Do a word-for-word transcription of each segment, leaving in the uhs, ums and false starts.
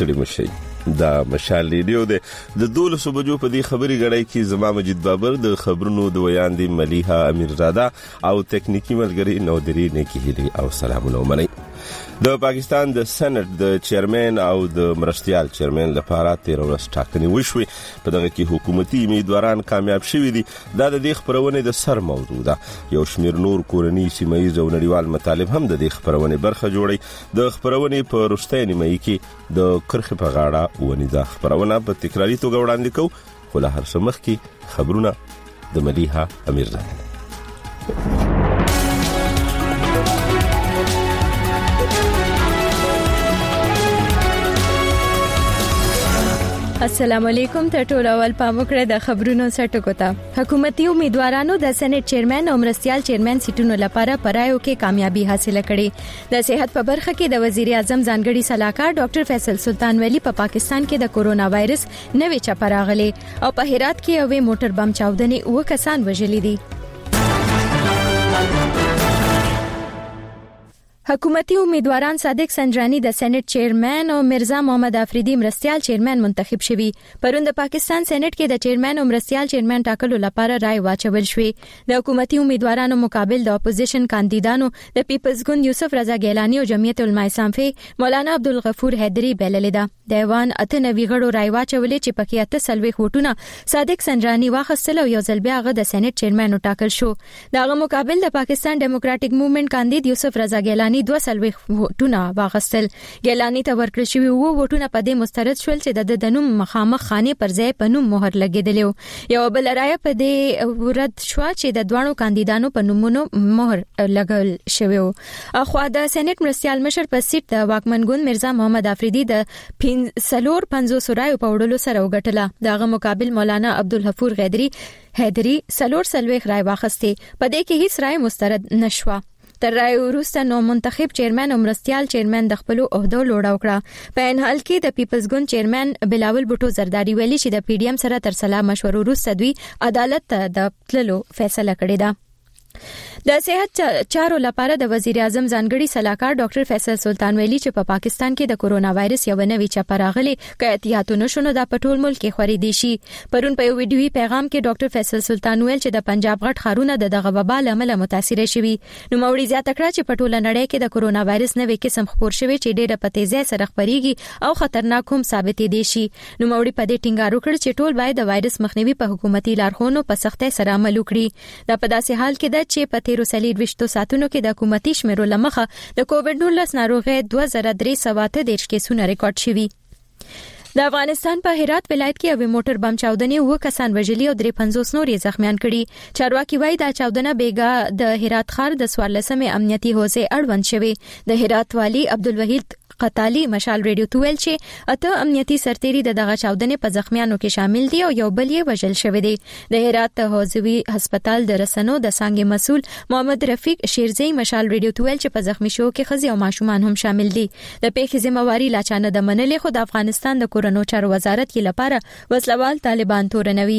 ستړي مشي. دا مشال ریډیو د دولسو بجو په دې خبري غړای کې زما مجید بابر د خبرونو د ویاندې ملیحه امیرزاده او تکنیکی ملګری نودری نیکی هلی او سلامونه ومني. د پاکستان د سېنات د چیرمن او د مرستيال چیرمن لپاره تیر ورځ ټاکنې وشوي. په دغه کې حکومتي امیدواران کامیاب شوي دي. دا د دې خبرونه د سر موضوع ده. یو شمیر نور کورنی سیمایي او نړیوال مطالب هم د دې خبرونه برخه جوړي. د خبرونه په وروستۍ نیمه کې د کرخ په غاړه ونیدا خبرونه په تکراری توګه وړاندې کوو. خو له هر څه مخکې خبرونه د ملیحه امیرزاده. السلام علیکم. ته ټول اول پام وکړئ د خبرونو سرټکو ته. حکومتي امیدوارانو د سېنات چیرمن او مرستيال چیرمن سیټونو لپاره پرایو کې کامیابی حاصله کړې. د صحت په برخه کې د وزیر اعظم ځانګړي صلاحکار ډاکټر فیصل سلطان ولی په پا پاکستان کې د کورونا وایرس نوې چپه راغلي او په هرات کې یو موټر بم چاودنې او کسان وژلي دي. حکومتي امیدواران صادق سنجرانی د سېنات چیرمن او مرزا محمد افریدی مرستيال چیرمن منتخب شوي. پرون د پاکستان سېنات کې د چیرمن او مرستيال چیرمن ټاکلو لپاره رائے واچول شوې. د حکومتي امیدوارانو مقابل د اپوزیشن کاندیدانو د پیپلز ګوند یوسف رضا ګیلانی او جمعیت العلماء اسلامي مولانا عبدالغفور حیدری بللې ده. د ایوان اته نوي غړو رائے واچولې چې پکې اته سلوي ووټونه صادق سنجرانی واخیستل او یو ځل بیا هغه د سېنات چیرمن ټاکل شو. دغه مقابل د پاکستان ډیموکراټک موومېنټ کاندید یوسف رضا ګیلانی دوه سلوي ووټونه واغستل. ګیلانی ته ورکړل شوی وو ووټونه په دې مسترد شول چې د دنوم مخامخ خانه پر ځای په نوم مهر لګیدل. یو بل رائے په دې ورد شو چې د دوانو کاندیدانو په نومونو مهر لګول شوی وو. اخو د سېنات مرستيال مشر په سیټ د واکمن ګوند مرزا محمد افریدی د سلور پنځوس رایو په وړلو سره وګټله. دغه مقابل مولانا عبدالغفور حیدری حیدری سلور سلوي رائے واخسته. په دې کې هیڅ رائے مسترد نشوه. تر رائے وروسته نو منتخب چیرمن او مرستيال چیرمن د خپل عہده لوړ وکړه. په ان حال کې د پیپلز ګوند چیرمن بلاول بوټو زرداری ویلي چې د پی ډی ایم سره تر سلا مشورو وروسته دوی عدالت ته د تللو فیصله کړې ده. د صحت چارو لپاره د وزیر اعظم ځانګړي صلاحکار ډاکټر فیصل سلطان ویلي چې په پا پاکستان کې د کورونا وایرس یو نوې چپه راغلي که احتیاطونه شونه د پټول ملک کې خوري دي شي. پرون په یو ویډیوي پیغام کې ډاکټر فیصل سلطان ویل چې د پنجاب غټ خارونه د دغه وبا لامل متاثر شوي. نو موري زیاته کړه چې په ټوله نړۍ کې د کورونا وایرس نوې قسم خپور شوی چې ډېر په تیزه سره خپريږي او خطرناک هم ثابت دي شي. نو موري په دې ټینګار وکړ چې ټول باید د وایرس مخنیوي په حکومتي لارښوونو په سختۍ سره عمل وکړي. دا په داسې حال کې ده چې په تیرو سلیر وشتو ساتونو کې د حکومتي شمیرو لمخه د کووډ نولس ناروغي دوه زره درې سوه اته دیرش کیسونه ریکارډ شوي. د افغانستان په هرات ولایت کې یو موټر بم چاودنې و کسان وژلي او درې پنځوس نور یې زخمیان کړي. چارواکي وایي دا چاودنه بیګا د هرات ښار د څوارلسمې امنیتي حوزې اړوند شوی. د هرات والی عبدالوحید قتالی مشال ریډیو ته ویل چې اته امنیتي سرتیري د دغه چاودنې په زخمیانو کې شامل دي او یو بل یې وژل شوی دی. د هرات حوزوي هسپتال د رسنو د څنګه مسول محمد رفیق شیرزی مشال ریډیو ته ویل چې په زخمی شو کې ښځې او ماشومان هم شامل دي. د پیښې ذمہواری لا چانه د منلې خو د افغانستان د کورونو چارو وزارت یې لپاره وسلوال طالبان تورنوي.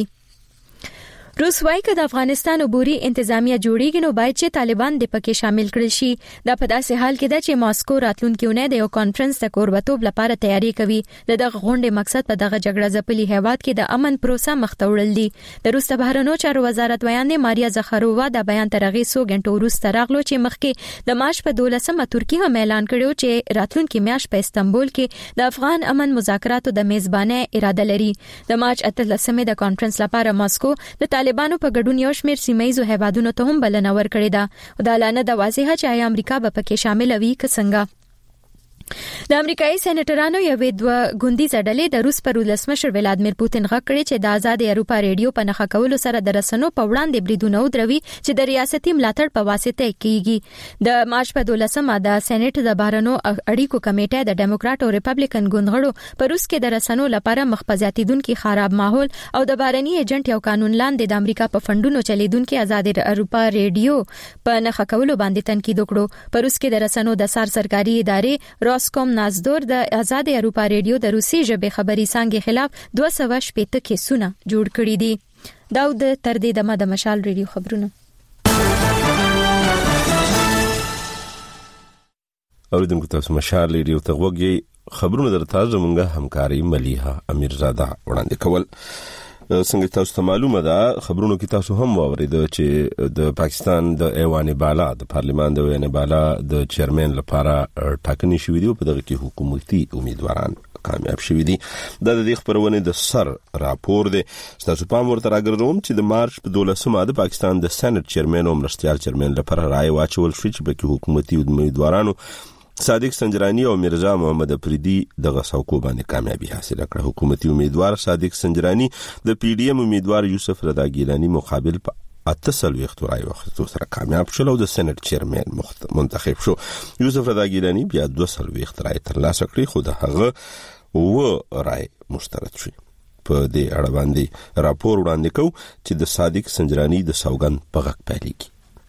روس وايي چې د افغانستان عبوري انتظامیه جوړیږي نو باید چې طالبان د پکې شامل کړي شي. دا په داسې حال کې ده چې ماسکو راتلونکي اونۍ د یو کانفرنس د کوربتوب لپاره تیاری کوي. د دغه غونډې مقصد په دغه جګړه ځپلي هیواد کې د امن پروسه مخ ته وړل دي. د روس بهرنیو چارو وزارت ویاندې ماریا زخارووا دا بیان تر هغې څو غنټو وروسته راغلو چې مخکې د مارچ په دولسمه ترکیه هم اعلان کړی چې راتلونکي میاشت په استنبول کې د افغان امن مذاکراتو د میزبانۍ اراده لري. د مارچ اتلسمې د کانفرنس لپاره ماسکو د طالبانو په ګډون یو شمېر سیمایي هیوادونو ته هم بلنه ورکړې ده. دا اعلان د واضحه چې آیا امریکا به پکې شامل وي که څنګه. د امریکایي سېنیټرانو یوې دوه ګوندیزه ډلې د روس پر ولسمشر ولادمیر پوتین غږ کړی چې د آزاد اروپا ریډیو په نښه کولو سره د رسنو په وړاندې بریدونه ودروي چې د ریاستي ملاتړ په واسطه کیږي. د مارچ په دولسمه د سېنیټ د بهرنیو اړیکو کمیټه د ډیموکرات او ریپبلیکن ګوندغړو په روس کې د رسنو لپاره مخفزاتیدونکو خراب ماحول او د بهرني ایجنټ یو قانون لاندې د امریکا په فندونو چلیدونکو آزاد اروپا ریډیو په نښه کولو باندې تنقید وکړو. په روس کې د رسنو د سار سرکاري ادارې راسکوم نازدور د آزاد اروپا ریډیو د روسي ژبې خبري څنګه خلاف دوه سوه شپږ کیسونه جوړ کړي دي. دا د تر دې دمه د مشال ریډیو خبرونه. اوریدونکو تاسو مشال ریډیو ته وګورئ. خبرونه درته زمونږه همکاري ملیحه امیرزاده وړاندې کول. څنګه تاسو ته معلومه ده خبرونو کې تاسو هم واورید چې د پاکستان د ایوان بالا د پارلیمان د ایوان بالا د چیرمن لپاره ټاکنې شوې دي او په دغه کې حکومتي امیدواران کامیاب شوي دي. دا د دې خبرونه د سر راپور دی. تاسو پام ورته راګرځوم چې د مارچ په دولسمه د پاکستان د سېنات چیرمن او مرستيال چیرمن لپاره رائے واچول شو چې په حکومتي امیدوارانو صادق سنجرانی او مرزا محمد افریدی دغه څوکو باندې کامیابی حاصل کړه. حکومتي امیدوار صادق سنجرانی د پی ډی ایم امیدوار یوسف رضا ګیلانی مقابل په اتصل وختورای وخت سره کامیاب شول او د سېنات چیرمن منتخب شو. یوسف رضا ګیلانی بیا دوه سل وختورای ترلاسه کړی خو د هغه و رائے مشترک شو. په دې اړه باندې راپور وړاندې کو چې د صادق سنجرانی د سوګند په غږ پیلېږي.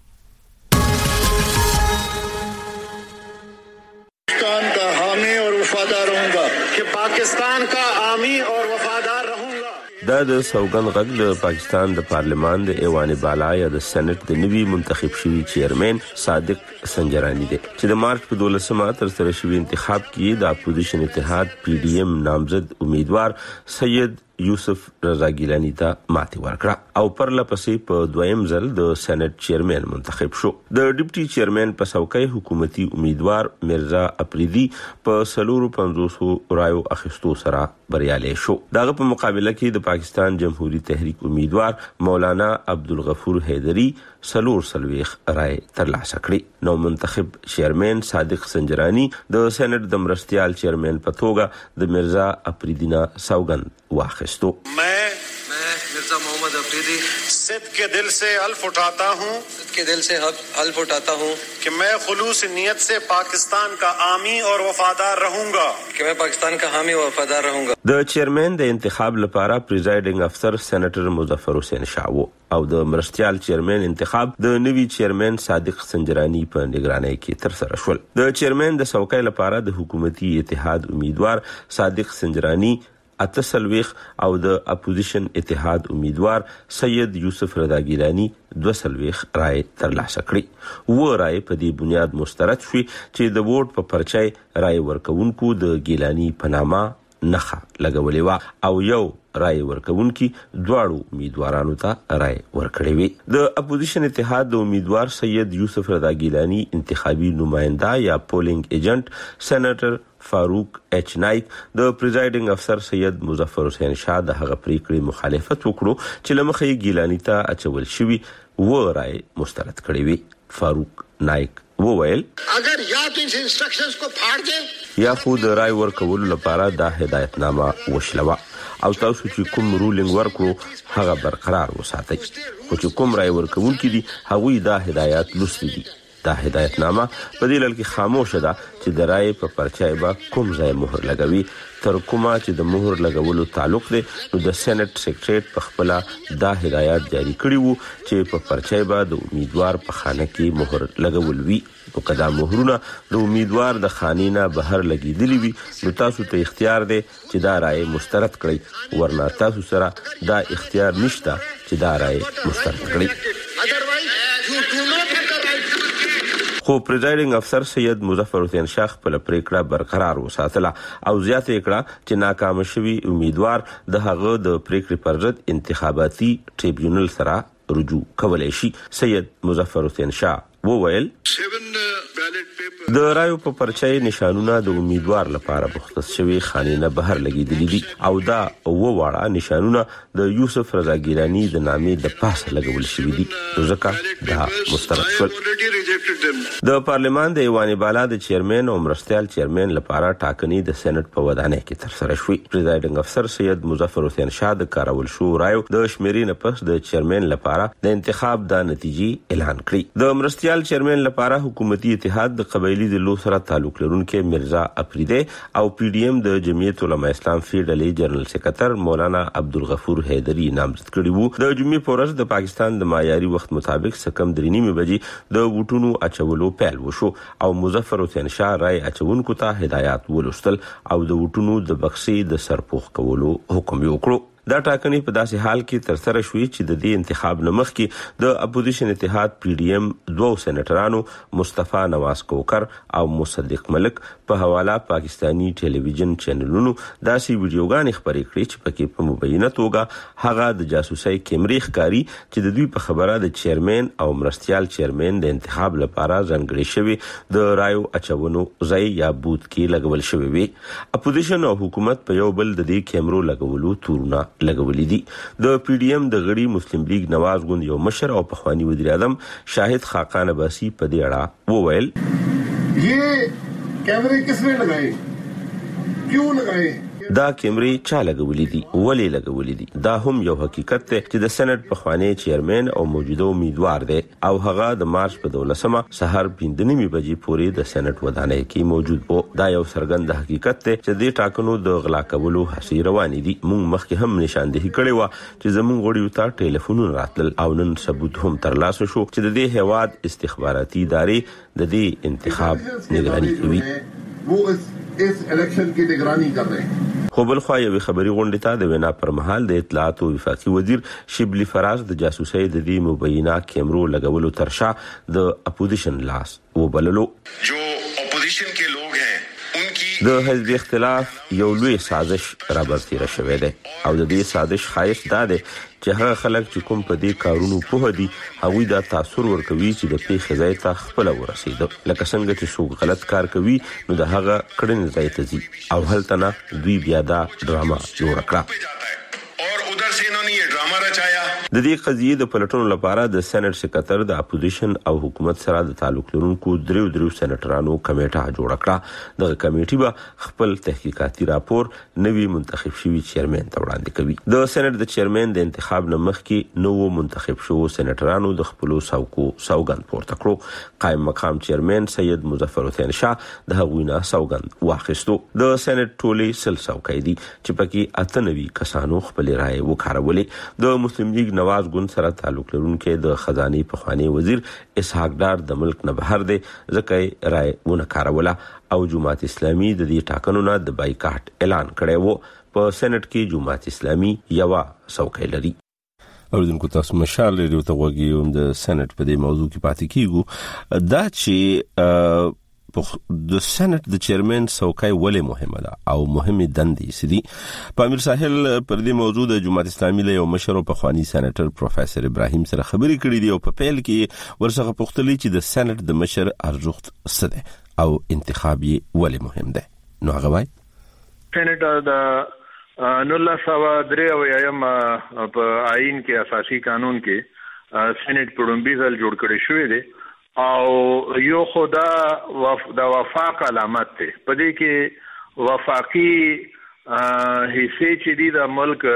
पाकिस्तान का हामी और वफादार रहूंगा. دا د سوګند غږ د پاکستان د پارلیمان د ایوان بالا یا د سېنات د نوي منتخب شوی چیرمن صادق سنجرانی دی چې د مارچ په دولسمه تر سره شوی انتخاب کې د اپوزیشن اتحاد پی ډی ایم نامزد امیدوار سید یوسف رضا ګیلانی ته ماتې ورکړه او پر لپسې په دویم ځل د سېنات چیرمن منتخب شو. د ډیپټي چیرمن په څوکۍ حکومتي امیدوار مرزا افریدی په سلورو پنځوسو رایو اخیستو سره بریالی شو. دغه په مقابله کې د پاکستان جمهوری تحریک امیدوار مولانا عبدالغفور حیدری سلور سلويخ رائے ترلاسه کړی. نو منتخب چیرمن صادق سنجرانی د سېنات د مرستيال چیرمن په توګه د مرزا افریدینا سوګند واخستو. मैं मैं मिर्जा मोहम्मद अफरीदी सिद्ध के दिल से हल्फ उठाता हूँ सिद्ध के दिल से हल्फ उठाता हूँ कि मैं खुलूस नियत से पाकिस्तान का हामी और वफादार रहूंगा कि मैं पाकिस्तान का हामी और वफादार रहूंगा. د چیرمن د انتخاب لپاره پریزایډینګ افسر سېنیټر مظفر حسین شاه او د مرستيال چیرمن انتخاب د نوي چیرمن صادق سنجرانی په نگرانۍ کې تر سره شول. د چیرمن د څوکۍ لپاره د حکومتي اتحاد امیدوار صادق سنجرانی اتصلويخ او د اپوزیشن اتحاد امیدوار سید یوسف رضا ګیلانی دو سلويخ رائے ترلاسه کړی. و رائے په دې بنیاد مسترد شوی چې د ووټ په پرچای رائے ورکونکو د ګیلانی په نامه نخه لګولې و او یو رائے ورکونکي دواړو امیدوارانو ته رائے ورکړې وي. د اپوزیشن اتحاد د امیدوار سید یوسف رضا ګیلانی انتخابي نماینده یا پولینګ ایجنټ سېنیټر فاروق ایچ نایک د پریزایډینګ افسر سید مظفر حسین شاه د هغه پریکړې مخالفت وکړو چې لمخې ګیلانی ته اچول شوی و رائے مسترد کړی وي. فاروق نایک وویل اگر یا تو ان انسټرکشنز کو پھاڑ دے یا خو د رائے ورکولو لپاره دا هدایتنامه وشلوه او تاسو چې کوم رولینګ ورکړو هغه برقرار وساتئ. خو چې کوم رائے ورکونکي دي هغوی دا هدایات لوستي دي. دا هدایتنامه په دې لړ کې خاموشه ده چې د رائے په پرچای به کوم ځای مهر لګوي تر کومه چې د مهر لګولو تعلق دی. نو د سېنات سیکریټریټ په خپل دا هدایت جاری کړی وو چې په پرچای به د امیدوار په خانه کې مهر لګول وي. نو کدا مهرونه د امیدوار د خانې نه بهر لګیدلی وي نو تاسو ته اختیار دی چې دا رائے مسترد کړئ، ورنه تاسو سره دا اختیار نشته چې دا رائے مسترد کړئ. خو پریزایډینګ افسر سید مظفر حسین شاه خپل پریکړه برقرار وساتله او زیاته کړه چې ناکام شوی امیدوار د هغه د پریکړې پر ضد انتخاباتي ټریبیونل سره رجوع کولای شي. سید مظفر حسین شاه وویل د رایو په پرچای نشانونه د امیدوار لپاره مختص شوی خانې نه بهر لګیدلې دي او دا و واړه نشانونه د یوسف رضا ګیلانی د نامې د پاسه لګول شوی دي ځکه دا مسترد شول. د پارلیمان د ایوان بالا د چیرمن او مرستيال چیرمن لپاره ټاکنې د سېنات په ودانۍ کې تر سره شوې. پریزایډینګ افسر سید مظفر حسین شاه د کارول شو رایو د شمیرې نه پس د چیرمن لپاره د انتخاب د نتیجې اعلان کړې. د مرستيال چیرمن لپاره حکومتي اتحاد د قبایلی د لو سره تعلق لرونکي مرزا افریدی او پی ډی ایم د جمعیت علماء اسلام فیډرالي جنرال سیکریټر مولانا عبدالغفور حیدری نامزد کړي وو. د جمعې په ورځ د پاکستان د معیاري وخت مطابق سکم درې نیمې بجې د ووټونو اچولو پیل وشو او مظفر حسین شاه رائے اچونکو ته هدایات ولوستل او د ووټونو د بکسې د سرپوښ کولو حکم وکړو. دا ټاکنې په داسې حال کې تر سره شوې چې د دې انتخاب نه مخکې د اپوزیشن اتحاد پی ډی ایم دوه سېنیټرانو مصطفی نواز کوکر او مصدق ملک په حواله پاکستانی ټلویزیون چینلونو داسې ویډیوګانې خپرې کړې چې پکې په مبینه توګه هغه د جاسوسي کیمرې ښکاري چې د دوی په خبره د چیرمن او مرستيال چیرمن د انتخاب لپاره ځانګړي شوی د رایو اچونو ځای یا بوت کې لګول شوی وي. اپوزیشن او حکومت په یو بل د دې کیمرو لګولو تورونه لګولې دي. د پی ډی ایم د غړي مسلم لیگ نواز ګوند یو مشر او پخوانی وزیر اعظم شاهد خاقان عباسی په دې اړه وویل یہ کیمرے کس نے لگائے کیوں لگائے دا کیمرې چا لګولې دي ولې لګولې دي. دا هم یو حقیقت دی چې د سېنات په خوانی چیرمن او موجوده امیدوار دی او هغه د مارچ په دولسمه سحر پنځه بجې پورې د سېنات ودانۍ کې موجود وو. دا یو څرګند حقیقت دی چې د ټاکنو د غلا کولو هڅې روانې دي. موږ مخکې هم نشاندهي کړې و چې زموږ غړي ته ټلیفونونه راتلل او نن ثبوت هم ترلاسه شو چې د دې هواد استخباراتي ادارې د دې انتخاب نگراني کوي. وہ اس الیکشن کی نگرانی کر رہے ہیں. خو بل خو یو خبري غونډه ته د وینا پر مهال د اطلاعات او وفاقي وزیر شبلی فراز د جاسوسي د دې مبینه کیمرو لګولو ترشا د اپوزیشن لاس وبللو. جو اپوزیشن کے لوگ ہیں ان کی د حزب اختلاف یو لوی سازش را برتیره شوې ده او د دې سازش خایس دا ده چې هغه خلک چې کوم په دې کارونو په هدي هغوی دا تاثیر ورکوي چې د پیښې ځای ته خپل ورسېد. لکه څنګه چې څوک غلط کار کوي نو د هغه کړنې ځای ته ځي او هلته نه دوی بیا دا ډراما جوړ کړه اور ادھر سے انہوں نے یہ ډراما رچایا. د دې قضیې د پلټونو لپاره د سېنات سکرټر د اپوزیشن او حکومت سره د تعلق لرونکو دریو دریو سېنیټرانو کمیټه جوړ کړه. د کمیټې به خپل تحقیقاتي راپور نوی منتخب شوی چیرمن ته وړاندې کوي. د سېنات د چیرمن د انتخاب نه مخکې نو منتخب شو سېنیټرانو د خپل ساوکو سوګند پورته کړو. قائم مقام چیرمن سید مظفر حسین شاه د هغوی نه سوګند واخیستو. د سېنات ټولي سل سوکای دي چې پکې اتنوي کسانو خپل رائے وکړولې. د مسلم لیگ نواز ګوند سره تعلق لرونکي د خزانه پخوانی وزیر اسحاق ډار د ملک نه بهر دی ځکه رائے ونه کاروله او جماعت اسلامي د دې ټاکنو نه د بایکاټ اعلان کړی وو. په سېنات کې جماعت اسلامي یو څوکۍ لري. اوریدونکو تاسو مشال لري ته وګورئ د سېنات په دې موضوع کې پاتې کیږو. دا چې د سېنات د چیرمن څوکۍ ولې مهمه ده او مهمه دندې سدي. په امیر ساحل پر دې موضوع د جماعت اسلامي له یو مشر او پخوانی سېنیټر پروفیسور ابراهیم سره خبرې کړې دي او په پیل کې ورڅخه پوښتنه چې د سېنات د مشر ارزښت څه ده او انتخاب یې ولې مهم ده. نو هغه وایي سېنات د نولا سوا درې او یم په آئین کې اساسي قانون کې سېنات په لومړي ځل جوړ کړی شوی دی او یو خدا وف د وفاق علامت ته پدې کې وفاقي حصے چې دی د ملک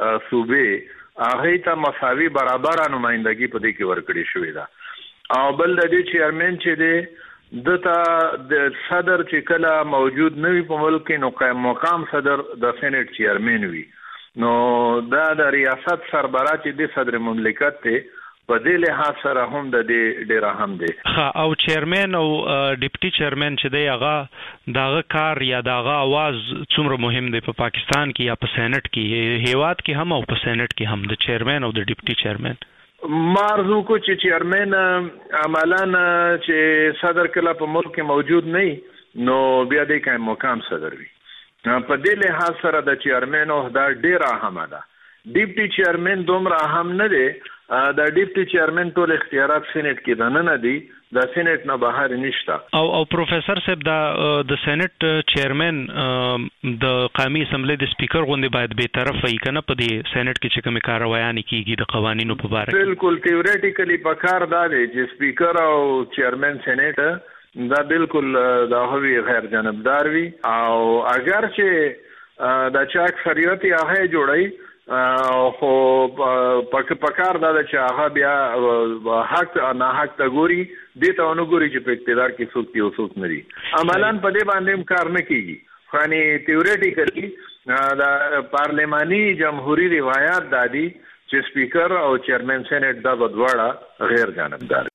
صوبې هغه ته مساوي برابر نمائندګي پدې کې ورکړې شوې ده او بل د دې چیرمن چې دی دته د صدر چې کله موجود نوي په ملک کې نو قائم مقام صدر د سېنات چیرمن وي نو دا د ریاست سربراہ چې دی صدر مملکت ته په دې له سره هم د دې ډیر اهم دی. او چیرمن او ډیپټي چیرمن چې دی هغه داغه کار یا داغه आवाज څومره مهم دی په پاکستان کې یا په سېنات کې هیواد کې هم او په سېنات کې هم د چیرمن او د ډیپټي چیرمن مارزو کو چې چیرمن عملاً چې صدر کله په ملک کې موجود نه نو بیا د قائم مقام صدر وي. په دې له سره د چیرمن او دا ډیر اهم ده. ډیپټي چیرمن دومره اهم نه دی. د ډیپټي چیرمن ټول اختیارات سېنات کې دنه نه دي د سېنات نه بهر نشته. او او پروفیسور صاحب دا د سېنات چیرمن د قومي اسمبلی د سپیکر غوندي باید به طرف وي کنه په دې سېنات کې چې کوم کاروایان کیږي د قوانینو په اړه. بالکل تیوریټیکلی په کار دا دی چې سپیکر او چیرمن سېنات دا بالکل دا هوی غیر جانبدار وي او اگر چې دا چا اکثریت یې هغه جوړي خو پک پکار دا چې هغه بیا حق نه حق ته ګوري دې ته ونه ګوري چې په اقتدار کې څوک دی او څوک نه دي. عملاً په دې باندې کار نه کیږي. یعنی تیوریټیکلی دا پارلماني جمهوریت روایت دادي چې سپیکر او چیرمن سېنات دا بدواړه غیر جانبدار.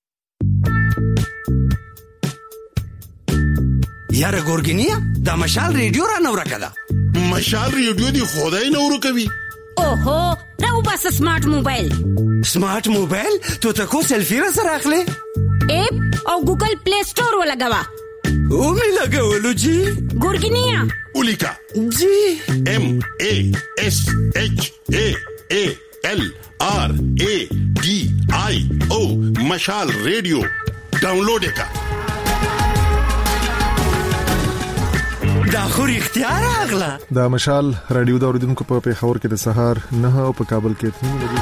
یاره ګورګینیا دا مشال ریډیو را نو راکړه. مشال ریډیو دی خدای نو ورکوي اوهو راو بس سمارټ موبایل سمارټ موبایل تو ته کو سلفي را سره اخلي اپ او ګوګل پلی سٹور ولګوا او می لګولو جی ګورګینیا उलिका जी M A S H A A L R A D I O Mashaal radio download का دا خو اختیار اغلا دا مشال رادیو دا اوریدونکو په پیښور کې د سهار نه او په کابل کې تنو لګیږي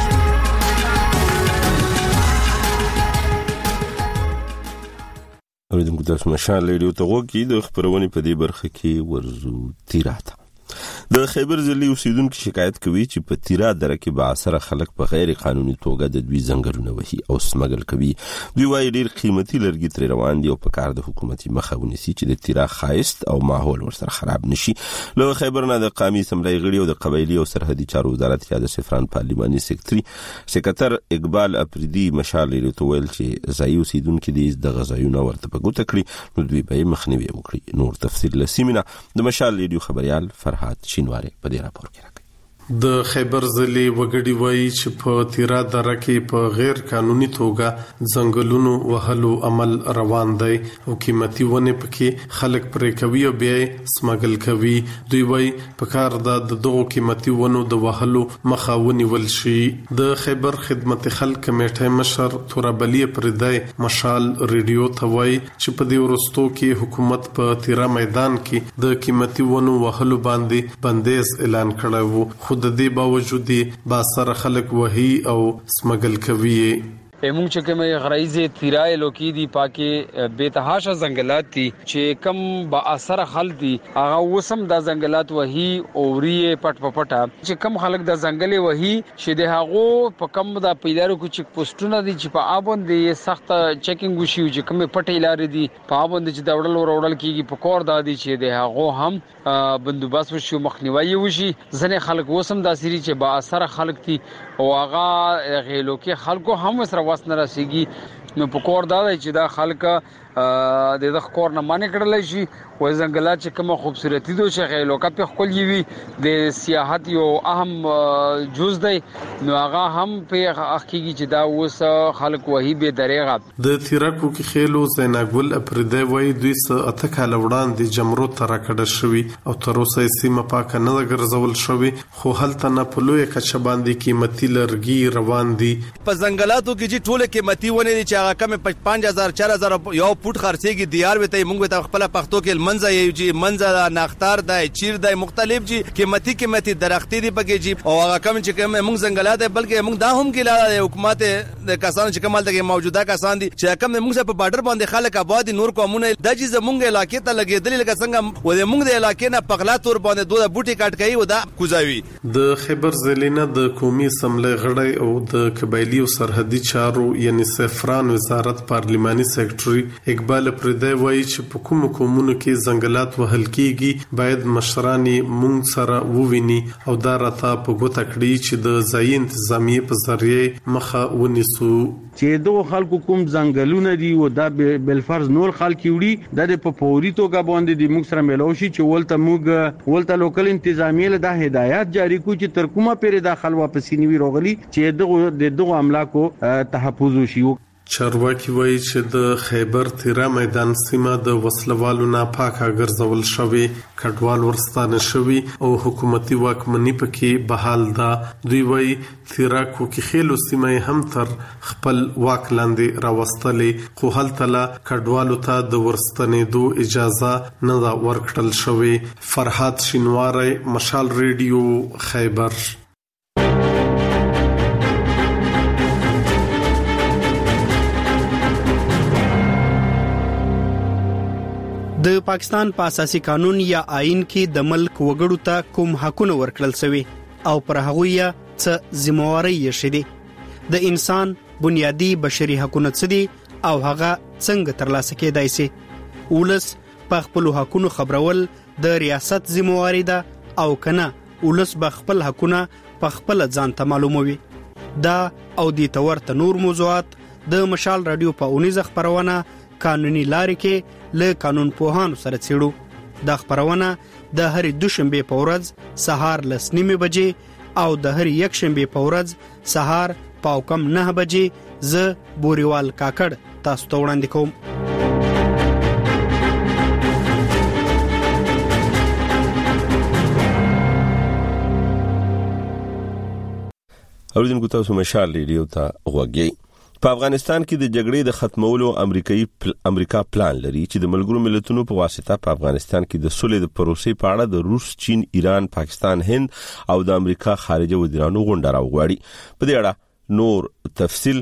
اوریدونکو د مشال رادیو ته وګورئ د خبرونه په دې برخه کې ورزو تیراته د خیبر ضلعي اوسیدونکو شکایت کوي چې په تیرا دره کې به اثر خلک په غیر قانوني توګه د دوی ځنګلونه وهي او سمګل کوي. دوی وايي ډیر قیمتي لرګي تر روان دي او په کار د حکومتي مخه ونیسي چې د تیرا خایست او ماحول ورسره خراب نشي. له خیبر نه د قومي اسمبلی غړي او د قبایلی او سرحدي چارو وزارت کې د سفران پارلماني سکرټري سکرټر اقبال اپریدي مشال لري ته ویل چې ځای اوسیدونکو د غزایونه ورته په ګوته کړی نو دوی به مخنیوي وکړي. نور تفصیل لسیمنه د مشال لري خبريال فرحات شینواری په دې راپور کې راکړي. د خیبر ضلع وګړي وایي چې په تیرا دره کې په غیر قانوني توګه ځنګلونو وهلو عمل روان دی او قیمتي ونه پکې خلک پرې کوي او بیا سمګل کوي. دوی وایي په کار د دغو قیمتي ونو د وهلو مخه ونیول شي. د خیبر خدمت خلک کمیټې مشر تورابلی پردای مشال ریډیو ته وایي چې په دې ورستو کې حکومت په تیرا میدان کې د قیمتي ونو وهلو باندې بندیز اعلان کړی وو خو د دې باوجود با سره خلک وهي او سمګل کوي. موږ چې کومه غرایزه تیرای لوکی دی پاکي بے تحاشا ځنګلات دي چې کم با اثر خل دي هغه وسم د ځنګلات وهي اوري پټ پټا چې کم خلک د ځنګلې وهي چې د هغه په کم د پیدارو کو چک پوسټونه دي چې په آبون دي سخت چیکینګ وشي چې کومه پټې لارې دي په آبون دي چې د وړل وړل کیږي په کور د دي چې د هغه هم بندوبست وشي مخنیوي وشي. ځنه خلک وسم د سری چې با اثر خلک دي او هغه غیلو کې خلکو هم سره واس نه راسيږي نو په کور دا چې دا خلک د دغه کور نه مانې کړل شي و ځنګلات چې کومه خوبصورتي دوی چې غیلوکا په خپل یوي د سیاحت یو اهم جز دی نو هغه هم په حقیقي چې دا اوس خلک وਹੀ به دریغه. د تیراکو کې خېلو زیناګل اپریدای وای دوی څه اته کال وړاندې جمرو تر کډه شوی او تر اوسه سیمه پاکه نه ګرځول شوی خو هلته نه په لوی کچه باندې قیمتي لرګي روان دي. په ځنګلاتو کې چې ټوله قیمتي ونه دي چې هغه کم پنځه هزار چار هزار یو فوټ خرڅيږي دیار وته موږ ته خپل پښتو کې منځه یو جی منځه ناختار دی چیر دی مختلف جی قیمتي قیمتي درختي دی پکې جی او هغه کم چې کوم موږ ځنګلات بلکې موږ دا هم کې حکومت د کسان چې کمال ته موجوده کسان دي چې کم موږ په بارډر باندې خلک آباد نور قومونه د جی زمونږ علاقې ته لګېدل لکه څنګه و د موږ د علاقې نه پغلا تور باندې دوه بوټي کټ کوي او دا کوزاوي. د خیبر ضلع نه د قومي اسمبلی غړی او د قبایلی او سرحدي چارو یعنی سفران وزارت پارلماني سکرټري اقبال پردای وایي چې په کوم قومونو کې ځنګلات وهل کیږي باید مشرانی مونږ سره وویني او دا راته په ګوته کړی چې د ځای انتظامی په ذریعه مخه ونیسو. چې دوه خلکو کوم ځنګلونه دي او دا بل فرض نور خلک وړي د په فوري توګه باندې د موږ سره ملوشي چې ولته موږ ولته لوکل انتظامی له د هدایت جاری کو چې تر کومه پیر داخل واپس نیوي روغلي چې دغه دغه املاکو تحفظ وشي. چارواکي وایي چې د خیبر تیرا میدان سیمه د وسلوالو نه پاکه ګرځول شوی کډوال ورستانه شوی او حکومتي واکمنۍ پکې بحال ده. دوی وایي تیرا کو کې خېلو سیمه هم تر خپل واک لاندې راوستلې خو هلته لا کډوالو ته د ورستنېدو اجازه نه ده ورکړل شوی. فرحات شینواری مشال ریډیو خیبر. د پاکستان په اساسي قانون یا آئین کې د ملک وګړو ته کوم حقونه ورکړل شوی او پر هغه یې څه ذمہواری یې شې د انسان بنیادی بشري حقونه څه دي او هغه څنګه ترلاسه کېدای شي. ولس په خپل حقونو خبرول د ریاست ذمہواری ده او کنه ولس به خپل حقونه په خپل ځان ته معلوموي. دا او د تورته نور موضوعات د مشال رادیو په اونیزه خبرونه قانوني لارې کې له قانون پوهانو سره څېړو. دا خبرونه د هرې دوشنبه په ورځ سهار لس نیمه بجې او د هر یک شنبه په ورځ سهار پاو کم نه بجې ز بوريوال کاکړ تاسو ته وړاندې کوم. اوریدونکو تاسو مشال ریډیو ته غوږی. په افغانستان کې د جګړې د ختمولو امریکایي پل... امریکا پلان لري چې د ملګرو ملتونو په واسطه په افغانستان کې د سولې د پروسې په اړه د روس، چین، ایران، پاکستان، هند او د امریکا خارجه وزیرانو غونډه راوغواړي. په دې اړه نور تفصیل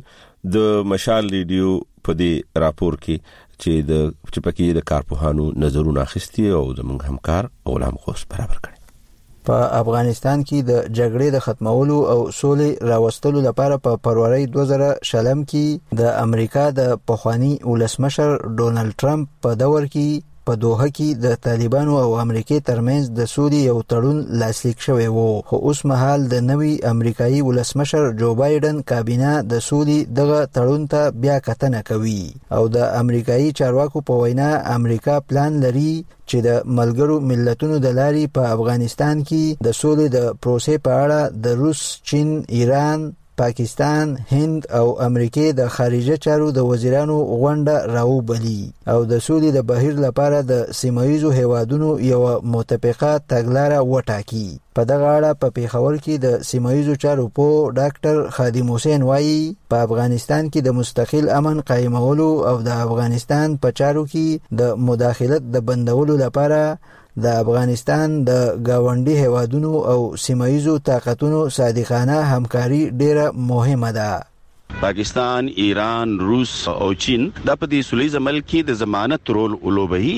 د مشال ریډیو په دې راپور کې چې د چې پکې د کارپوهانو نظرونه اخیستي او زموږ همکار غلام خوست برابر کړي. په افغانستان کې د جګړې د ختمولو او سولې راوستلو لپاره په فروری دوه زره شلم کې د امریکا د پخوانی ولسمشر ډونالد ټرمپ په دور کې په دوحه کې د طالبانو او امریکای ترمنځ د سولې یو تړون لاسلیک شوی وو. خو اوس مهال د نوي امریکایي ولسمشر جو بایدن کابینه د سولې دغه تړون ته بیا کتنه کوي او د امریکایي چارواکو په وینا امریکا پلان لري چې د ملګرو ملتونو د لارې په افغانستان کې د سولې د پروسې په اړه د روس، چین، ایران، پاکستان، هند او امریکای د خارجه چارو د وزیرانو غونډه راوبلي او د سولې د بهیر لپاره د سیمایي هیوادونو یو متفقه تګلاره وټاکي. په دغه اړه په پیښور کې د سیمایي چارو په ډاکټر خادم حسین وایي په افغانستان کې د مستقل امن قائمولو او د افغانستان په چارو کې د مداخلت د بندولو لپاره د افغانستان د گاونډي هیوادونو او سیمایي طاقتونو صادقانه همکاري ډیره مهمه ده. پاکستان، ایران، روس او چین د په دې سولې عمل کې د ضمانت رول ولوبهي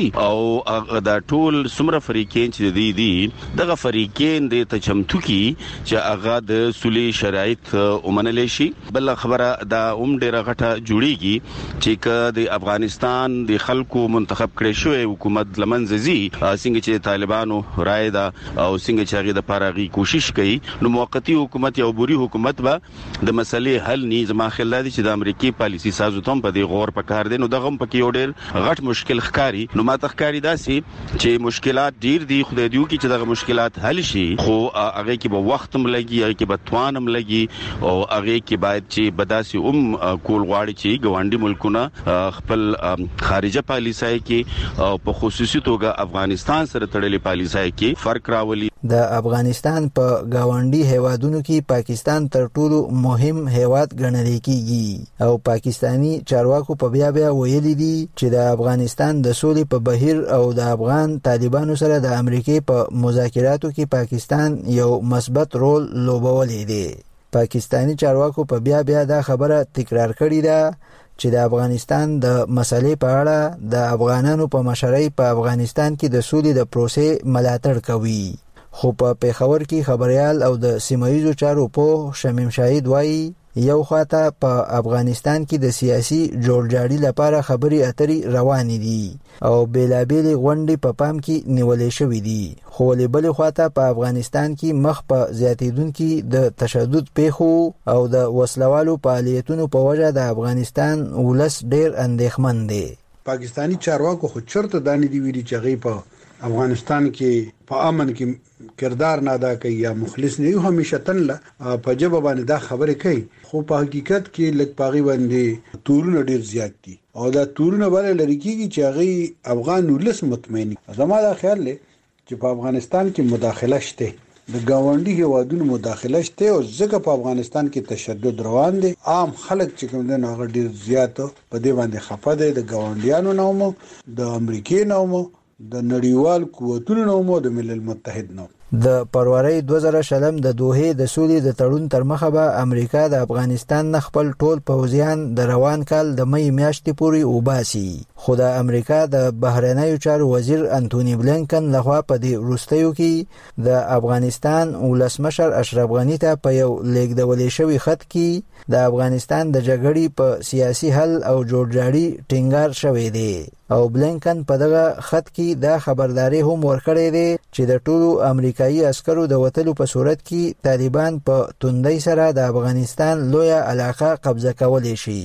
او د ټول سمره فریقین چې دي دي دغه فریقین د تچمتو کې چې هغه د سولې شرایط ومنل شي. بل خبره دا اوم ډیره غټه جوړیږي چې د افغانستان د خلکو منتخب کړي شوی حکومت لمنځي څنګه چې طالبانو رائے دا او څنګه چې هغه د پارغي کوشش کوي نو موقتی حکومت یا عبوري حکومت به د مسلې حل نه ما خلل دي چې د امریکای پالیسی سازو ته په دې غور پکار دي. نو دغه په کې یو ډېر غټ مشکل ښکاری. نو ما تخکاری داسي چې مشکلات ډېر دي خو د دیو کې چې دغه مشکلات حل شي خو هغه کې به وخت هم لګي، هغه کې به توانم لګي او هغه کې باید چې بداسي ام کول غواړي چې ګوانډي ملکونه خپل خارجه پالیسي کې او په خصوصي توګه افغانستان سره تړلې پالیسي کې فرق راولي. د افغانستان په گاونډي هیوادونو کې پاکستان تر ټولو مهم هیواد ګڼل کیږي او پاکستانی چارواکو په بیا بیا ویلي دي چې د افغانستان د سولې په بهیر او د افغان طالبانو سره د امریکای په مذاکراتو کې پاکستان یو مثبت رول لوبولی دی. پاکستانی چارواکو په بیا بیا دا خبره تکرار کړې ده چې د افغانستان د مسلې په اړه د افغانانو په مشرۍ په افغانستان کې د سولې د پروسې ملاتړ کوي. خو په پیښور کې خبريال او د سیمایي چارو په شمیم شاهد وایي یو خواته په افغانستان کې د سیاسي جوړجاړي لپاره خبري اتري روان دي او بیلابېلې غونډې په پام کې نیولې شوې دي خو بل خواته په افغانستان کې مخ په زیاتیدونکو د تشدد پیښو او د وسلوالو فعالیتونو په وجه د افغانستان ولس ډېر اندېښمن دي. پاکستانی چارواکو خو چرته دانې دی ویلي چې غي په افغانستان کې په امن کې کردار نه ادا کوي یا مخلص نه یو همیشه تنله په جبه باندې دا خبره کوي خو په حقیقت کې لږ پاغي باندې تورونه ډیر زیات دي او دا تورونه باندې لري کیږي چې هغه افغان ولس مطمئن. زما دا خیال دی چې په افغانستان کې مداخله شته د گاونډي هیوادونو مداخله شته او ځکه په افغانستان کې تشدد روان دي. عام خلک چې کوم دي هغه ډیر زیات په دې باندې خفه دي د گاونډیانو نومو د امریکای نومو د نړیوال قوتونو نومو د ملل متحد نوم. د فروری دوه زره شلم د دوحې د سولې د تړون تر مخه به امریکا د افغانستان نه خپل ټول پوځیان د روان کال د مې میاشتې پورې وباسي. خو د امریکا د بهرنیو چارو وزیر انټونی بلینکن لخوا په دې وروستیو کې د افغانستان ولسمشر اشرف غنی ته په یو لیږدولې شوی خط کې د افغانستان د جګړې په سیاسي حل او جوړجاړي ټینګار شوی دی او بلینکن په دغه خط کې دا خبرداري هم ورکړې ده چې د ټولو امریکایي عسکرو د وټلو په صورت کې طالبان په توندۍ سره د افغانستان لویه علاقه قبضه کولای شي.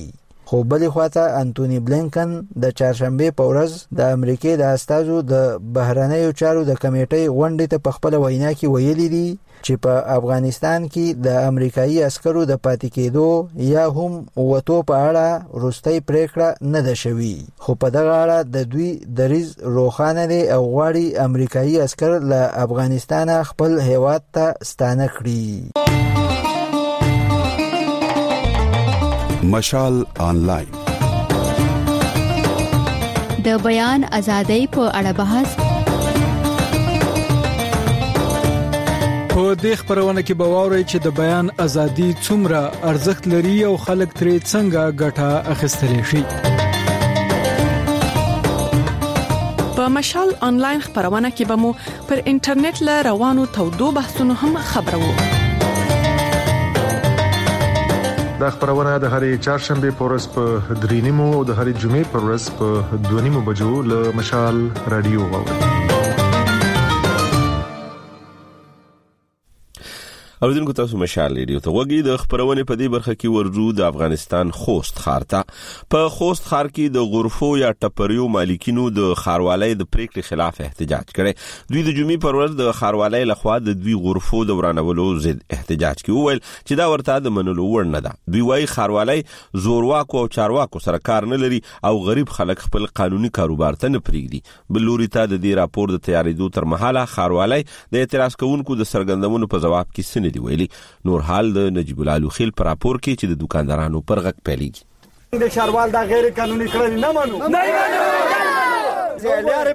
خو بلې خواته انټونی بلینکن د چهارشنبه په ورځ د امریکای د استازو د بهرنیو چارو د کمیټې غونډې ته په خپل وینا کې ویلي دي چې په افغانستان کې د امریکایي عسکرو د پاتې کېدو یا هم وټو په اړه وروستۍ پریکړه نه ده شوې، خو په دغه اړه د دوی دریځ روښانه دی او غواړي امریکایي عسکر له افغانستان خپل هیواد ته ستانه کړي. مشال آنلاین د بیان ازادۍ په اړه بحث. په دې خبرونه کې به واورئ چې د بیان ازادي څومره ارزښت لري او خلک ترې څنګه ګټه اخیستلی شي. په مشال آنلاین خبرونه کې به مو پر انټرنیټ له روانو تودو بحثونو هم خبرو. دا خبرونه د هرې چهارشنبه په ورځ په درې نیمو او د هرې جمعې په ورځ په دوه نیمو بجو له مشال رادیو واورئ. اوریدونکو تاسو مشال ریډیو ته وګورئ. د خبرونه په دې برخه کې ورجو د افغانستان خوست ښار ته په خوست ښار کې د غرفو یا ټپریو مالکینو د ښاروالۍ د پریکړې خلاف احتجاج کړي. دوی د جمعې پر ورځ د ښاروالۍ لخوا د دوی غرفو د ورانولو ضد احتجاج کوي، ویل چې دا ورته د منلو وړ نه ده. دوی وايي ښاروالۍ زورواکو او چارواکو سره کار نه لري او غریب خلک خپل قانوني کاروبار ته نه پریږدي. بل لوري ته د دې راپور د تیاریدو تر مهاله ښاروالۍ د اعتراض کوونکو د سرګندونو په جواب کې سن دی ویلي. نور حال د نجیب الله لوخیل پر راپور کې چې د دکاندارانو پر غږ پیلېږي. د شاروال دا غیر قانوني کړل نه منو نه منو. د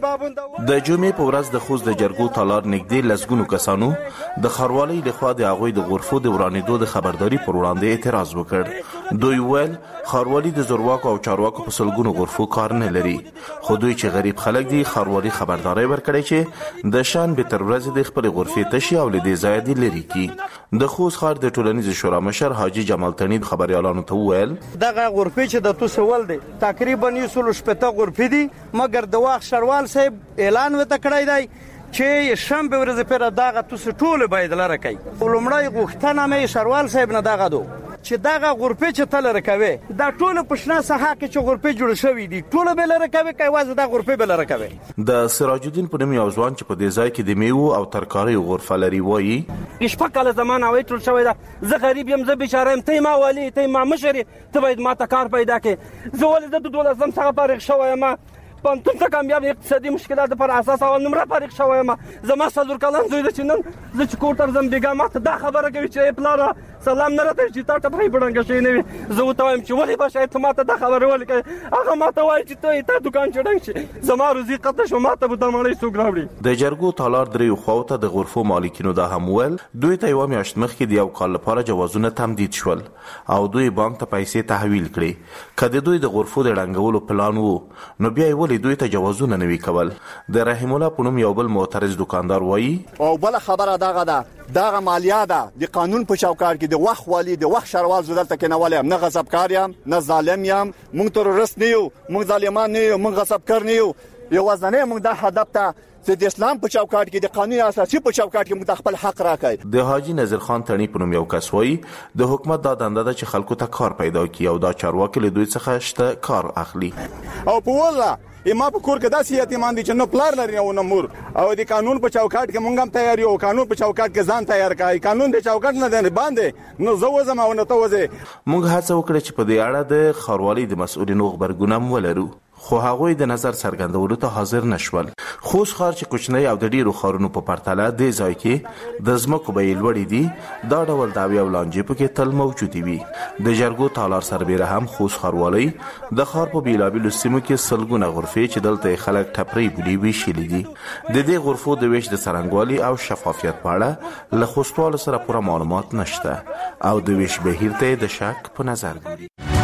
جمعې په ورځ د خوست د جرګو تالار نږدې لسګونو کسانو د ښاروالۍ لخوا د هغوی د غرفو د ورانېدو د خبرداري پر وړاندې اعتراض وکړ. دوی ویل ښاروالي د زورواکو او چارواکو په سلګونو غرفو کار نه لري، خو دوی چې غریب خلک دي ښاروالي خبرداري ورکړي چې د شان به تر ورځې د خپل غرفې تشي او له دې ځایه دې لري کی. د خوست ښار د ټولنیز شورا مشر حاجی جمال تنید خبريالانو ته ویل دغه غرفې چې د توسه ول دي تقریبا یو سل شپږ غرفې دي، مګر د واخ شروال صاحب اعلان وته کړی دی چې شنبه ورځ پر دغه توسه ټول باید لره کوي. ولومړی غوښتنه مې شروال صاحب نه دغه دو چې دغه غرفې چې تل رکوي دا ټول پښنا ساحه کې چې غرفې جوړ شوې دي ټول به لره کوي کوي وازه د غرفې به لره کوي. د سراج الدین په نوم یو ځوان چې په دې ځای کې د میوه او ترکاري غرفه لري وایي شپږ کاله زمانه وای ټول شوی دا زه غریب یم زه بیچاره یم ته ما والی ته ما مشري ته باید ما ته کار پیدا کړې. زه ولې د دولسم څخه فارغ شوم ما پانتون ته کامیاب اقتصادي مشکلات پر اساس اول نمره فارغ شوم زما څلور کلن زوی د چنن زه چې کوټر زم بیګا ما ته دا خبره کوي چې پلاره سلام نه راته چې تا ته پرې بډنګ شي نه زه وته وایم چې ولې به شاید ما ته دا خبره ولې هغه ما ته وایي چې ته ته دکان چډنګ شي زما روزي قطه شو ما ته به درمړې سوګ راوړي. د جرګو تالار درې خو ته د غرفو مالکینو دا هم ول دوی ته یو میاشت مخکې د یو کال لپاره جوازونه تمدید شول او دوی بانک ته پیسې تحویل کړي. کله دوی د غرفو د رنګولو پلان وو نو بیا ولې دوی ته جوازونه نوي کول. د رحیم الله پونم یو بل معترض دکاندار وایي او بل خبره داغه ده داغه مالیه ده د قانون په چوکاټ کې د وخت والی د وخت شروال زدل تک نه ولیم نه غصبکار یم نه ظالم یم مونږ ترورست نه یو مونږ ظالمان نه یو مونږ غصبکار نه یو یو ځنه مونږ د هدف ته د اسلام په چوکاټ کې د قانون اساسي په چوکاټ کې موږ خپل حق راکړي. د حاجی نظر خان تڼي په نوم یو کس وایي د حکومت دا دنده ده چې خلکو ته کار پیدا کړي او دا چارواکي له دوی څخه شته کار اخلي. او په والله ما په کور کې داسې یتیمان دي چې نو پلار لري او نو مور او د قانون په چوکاټ کې مونږ هم تیار یو قانون په چوکاټ کې ځان تیار کړي قانون د چوکاټ نه دی باندې نو زه وزم او نو ته وځي. مونږ هڅه وکړه چې په دې اړه د ښاروالۍ د مسؤلینو خبرګون هم ولرو خو هغوی د نظر څرګندولو ته حاضر نشول. خوست ښار چې کوچنی او د ډیرو ښارونو په پرتله دې ځای کې د ځمکو بیې لوړې دي دا ډول دعوې او لانجې پکې تل موجودې وي. د جرګو تالار سربیره هم خوست ښاروالۍ د ښار په بیلابیلو سیمو کې سلګونه غرفې چې دلته خلک ټپرې بولي ویشلې دي. د دې غرفو د ویش د څرنګوالي او شفافیت په اړه له خوستوالو سره پوره معلومات نشته او د ویش بهیر ته د شک په نظر ګوري.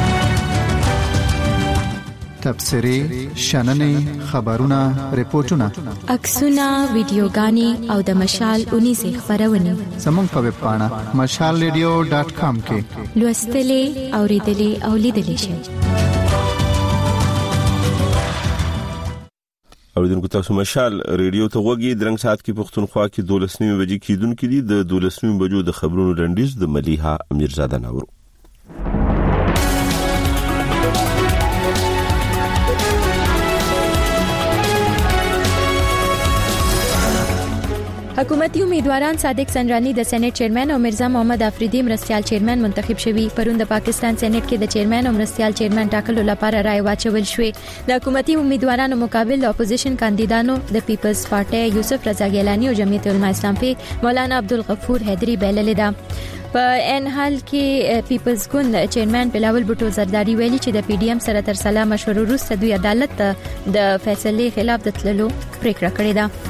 تبصرې شننې خبرونه ریپورتونه عکسونه ویډیوګانې او د مشال اونې خبرونه زموږ په ویب پاڼه مشال ریډیو ډاټ کام کې لوستلې اوریدلې او لیدلې شئ. اوریدونکو تاسو مشال ریډیو ته وګورئ. درنګ سات کې پښتونخوا کې دولسنیمه بجې کېدونکې دي. د دولسنیمه بجو د خبرونو لنډیز د ملیحه امیرزاده ناورو. حکومتي امیدواران صادق سنجرانی د سېنات چیرمن او مرزا محمد افریدی مرستيال چیرمن منتخب شوي. پرون د پاکستان سېنات کې د چیرمن او مرستيال چیرمن ټاکلو لپاره رائے واچول شوې. د حکومتي امیدوارانو مقابل د اپوزیشن کاندیدانو د پیپلز پارټي یوسف رضا ګیلانی او جمعیت علماء اسلام په مولانا عبدالغفور حیدری بلل ده. په ان حال کې پیپلز ګوند چیرمن بلاول بوټو زرداری ویلي چې د پی ډی ام سره تر سلا مشورو وروسته دوی عدالت د فیصله خلاف د تللو پریکړه کړې ده.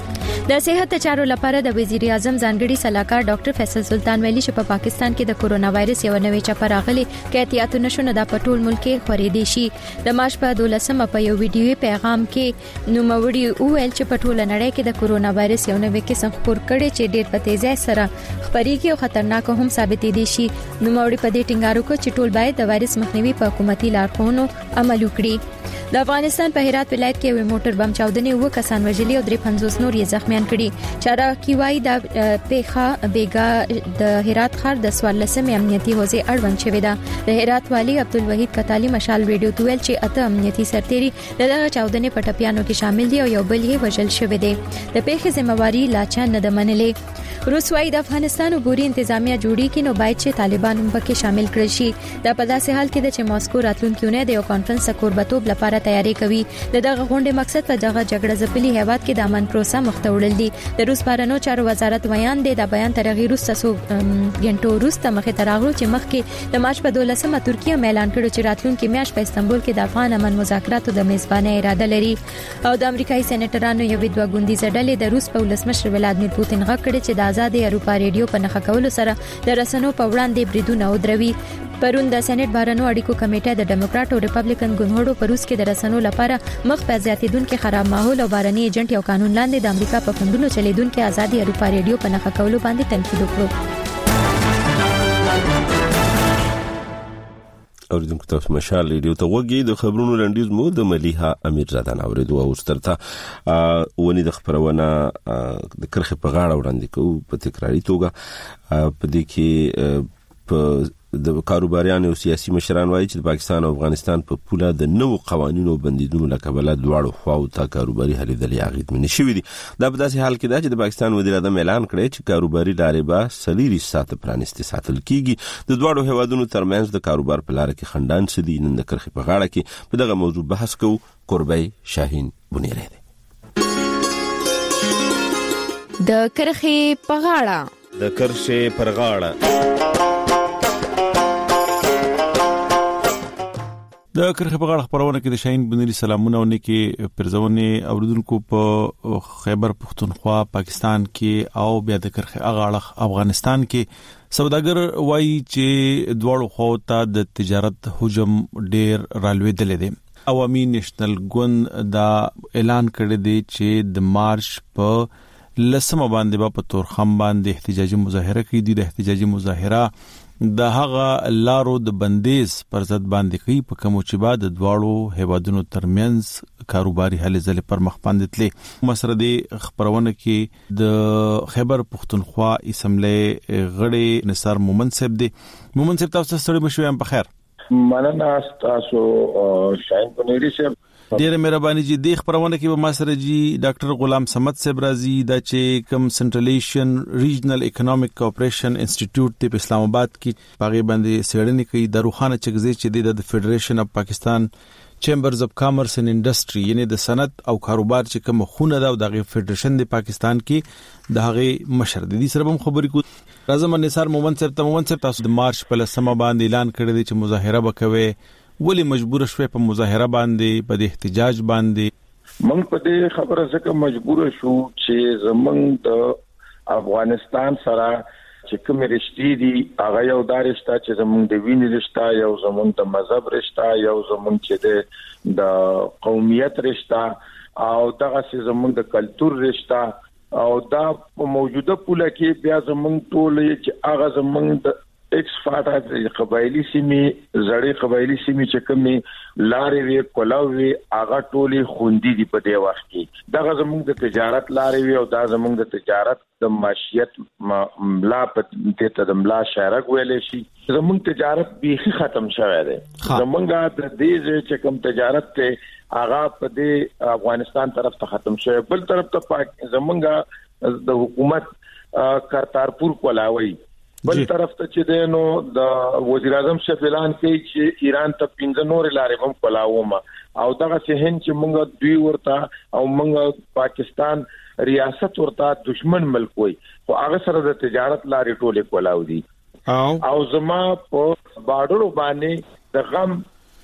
د صحت چارو لپاره د وزیر اعظم ځانګړي صلاحکار ډاکټر فیصل سلطان ویلي چې په پاکستان کې د کورونا وایرس یو نوې چاپ راغلي کې احتیاط نشونه د پټول ملک خورېدي شي. د مارچ په دولسمه په یو ویډیوي پیغام کې نوموړي وویل چې په ټوله نړۍ کې د کورونا وایرس یو نوې قسم خپور کړي چې ډېر په تیزی سره خپريږي او خطرناک هم ثابتې دي شي. نوموړي په دې ټینګار وکړ چې ټول باید د وایرس مخنیوي په حکومتي لارښوونو عمل وکړي. د افغانستان په هرات ولایت کې یو موټر بم چاودنې و کسان وژلي او درې پنځوس نور یې زخمیان کړي. چارا کیوای د پیخه بیګا د هرات ښار د سوالسمې امنیتي حوزې اړوند شوې ده. د هرات والی عبدالوحید کتالی مشال ویډیو تویل چې اته امنیتي سرتيري دغه چاودنې په ټپیانو کې شامل دي او یو بل یې وژل شوی دی. د پیښې ذمہواری لا چا نه د منلې. روس وايي د افغانستان عبوري انتظامیه جوړی کینو باید چې طالبان هم پکې شامل کړي شي. د په داسې حال کې چې ماسکو راتلونکي د یو کانفرنس کوربتوب لپاره تیاری کوي. دغه غونډې مقصد په دغه جګړه ځپلي هیواد کې د امن پروسه مخته وړل دي. د روس بهرنیو چارو وزارت بیان دی د بیان ترغیر وروسته سو غنټو وروسته مخه تراغلو چې مخکې د مارچ په دولسمه ترکیه اعلان کړو چې راتلونکي میاشت په استنبول کې د افغان امن مذاکراتو د میزبانۍ اراده لري. او د امریکایي سېنیټرانو یو دوه ګوندیزه ډلې د روس په ولسمشر ولادمیر پوتین غږ کړی چې د آزاد اروپا ریډیو په نخښه کولو سره د رسنیو په وړاندې بریدونه ودروي. پرون د سېنات بهرنیو اړیکو کمیټه د ډیموکرات او ریپبلیکن ګوندونو په روس کې د رسنیو لپاره مخ په زیاتیدونکو خراب ماحول او بارني ایجنټ یو قانون لاندې د امریکا په فندونو چلیدونکو آزاد اروپا ریډیو په نخښه کولو باندې تنقید وکړ. اوریدونکو تاسو مشال ریډیو ته وګورئ. د خبرونو لنډیز مو د ملیحه امیرزاده اوریدو او سترته ونی د خبرونه د کرخه په غاړه وړاندې کوو په تکراری توګه. په دې کې په د کاروباریانو او سیاسي مشران وایي چې د پاکستان او افغانستان په پوله د نوو قوانینو بندیدونو لکبله دواړو خواو ته کاروباري هلېدلې اغېزمنې شوې دي. دا په داسې حال کې ده چې د پاکستان وزیر اعظم اعلان کړی چې کاروباري لارې به څلور ساعته پرانیستې ساتل کیږي. د دواړو هیوادونو ترمنځ د کاروبار په لار کې خندان څه دي. نن د کرخې په غاړه کې په دغه موضوع بحث کوو. قربی شاهین بنيری دی. د کرخې په غاړه د کرخې پر غاړه د کرخه په غاړه خبرونه کې د شاهین بنيری سلامونه او نیکی پرځونه اوریدونکو په خیبر پختونخوا پاکستان کې او بیا د کرخه غاړه افغانستان کې سوداګر وایي چې دواړو خواو ته د تجارت حجم ډیر رالوېدل دي. عوامي نېشنل ګوند دا اعلان کړی دی چې د مارچ په لسمه باندې په تورخم باندې احتجاجي مظاهره کوي. د احتجاجي مظاهره د هغه لارو د بندیز پر ضد باندې کوي په کوم چې بعد د دواړو هیوادونو ترمنځ کاروباري هلې ځلې پر مخ باندې تلې. مسره د خبرونه کې د خیبر پختونخوا اسمبلی غړي نثار مومن صاحب دی. مومن صاحب تاسو سره مشوي هم په خیر. مننه تاسو شاهین بنيری صاحب. ډیره مهرباني جی. د خبرونه کې به ما سره جی ډاکټر غلام صمد صاحب راځي د چې کوم سنټرل ایشین ریجنل اکونومیک کوآپریشن انسټیټیوټ په اسلام آباد کې پاغي باندې سیړنې کوي. د روخانه چغزي چې د فدریشن اف پاکستان چیمبرز اف کامرس اینڈ انډستری یعنی د صنعت او کاروبار چې کوم خونه دا د فدریشن د پاکستان کې د هغه مشر د دې سره هم خبرې کو. راځم نثار مومن صاحب ته. مومن صاحب تاسو د مارچ په لسمه باندې اعلان کړی دی چې مظاهره وکوي. ولی مجبور شوه په مظاهره باندې په احتجاج باندې؟ موږ په دې خبره ځکه مجبور شو چې زمونږ د افغانستان سره چې کوم رشتې دي هغه یو دارشته چې زمونږ د وینې رشته، یو زمونږ د مذهب رشته، یو زمونږ چې د قومیت رشته او دغه چې زمونږ د کلچر رشته او دا په موجوده پوله کې بیا زمونږ ټول چې هغه زمونږ د ایکس فاټا د قبایلی سیمې زړې قبایلی سیمې چې کومې لارې وي کولاوي وي هغه ټولې خوندې دي په دې وخت کې. دغه زموږ د تجارت لارې وي او دا زموږ د تجارت د معیشت ملا په دې ته د ملا شارک ویلې شي. زموږ تجارت بیخي ختم شوی دی. زموږ د دې چې کوم تجارت ته هغه په دې افغانستان طرف ته ختم شوی، بل طرف ته پاک زموږ د حکومت کرتارپور کولاوي بل طرف ته چې دینو د وزیر اعظم شپلان کوي چې ایران ته پنځه نور لارې هم کولاوما او دغه څه چې موږ دوی ورته او موږ پاکستان ریاست ورته دشمن ملک وي خو هغه سره د تجارت لارې ټولې کولاو دي او زما په بارډر باندې د غم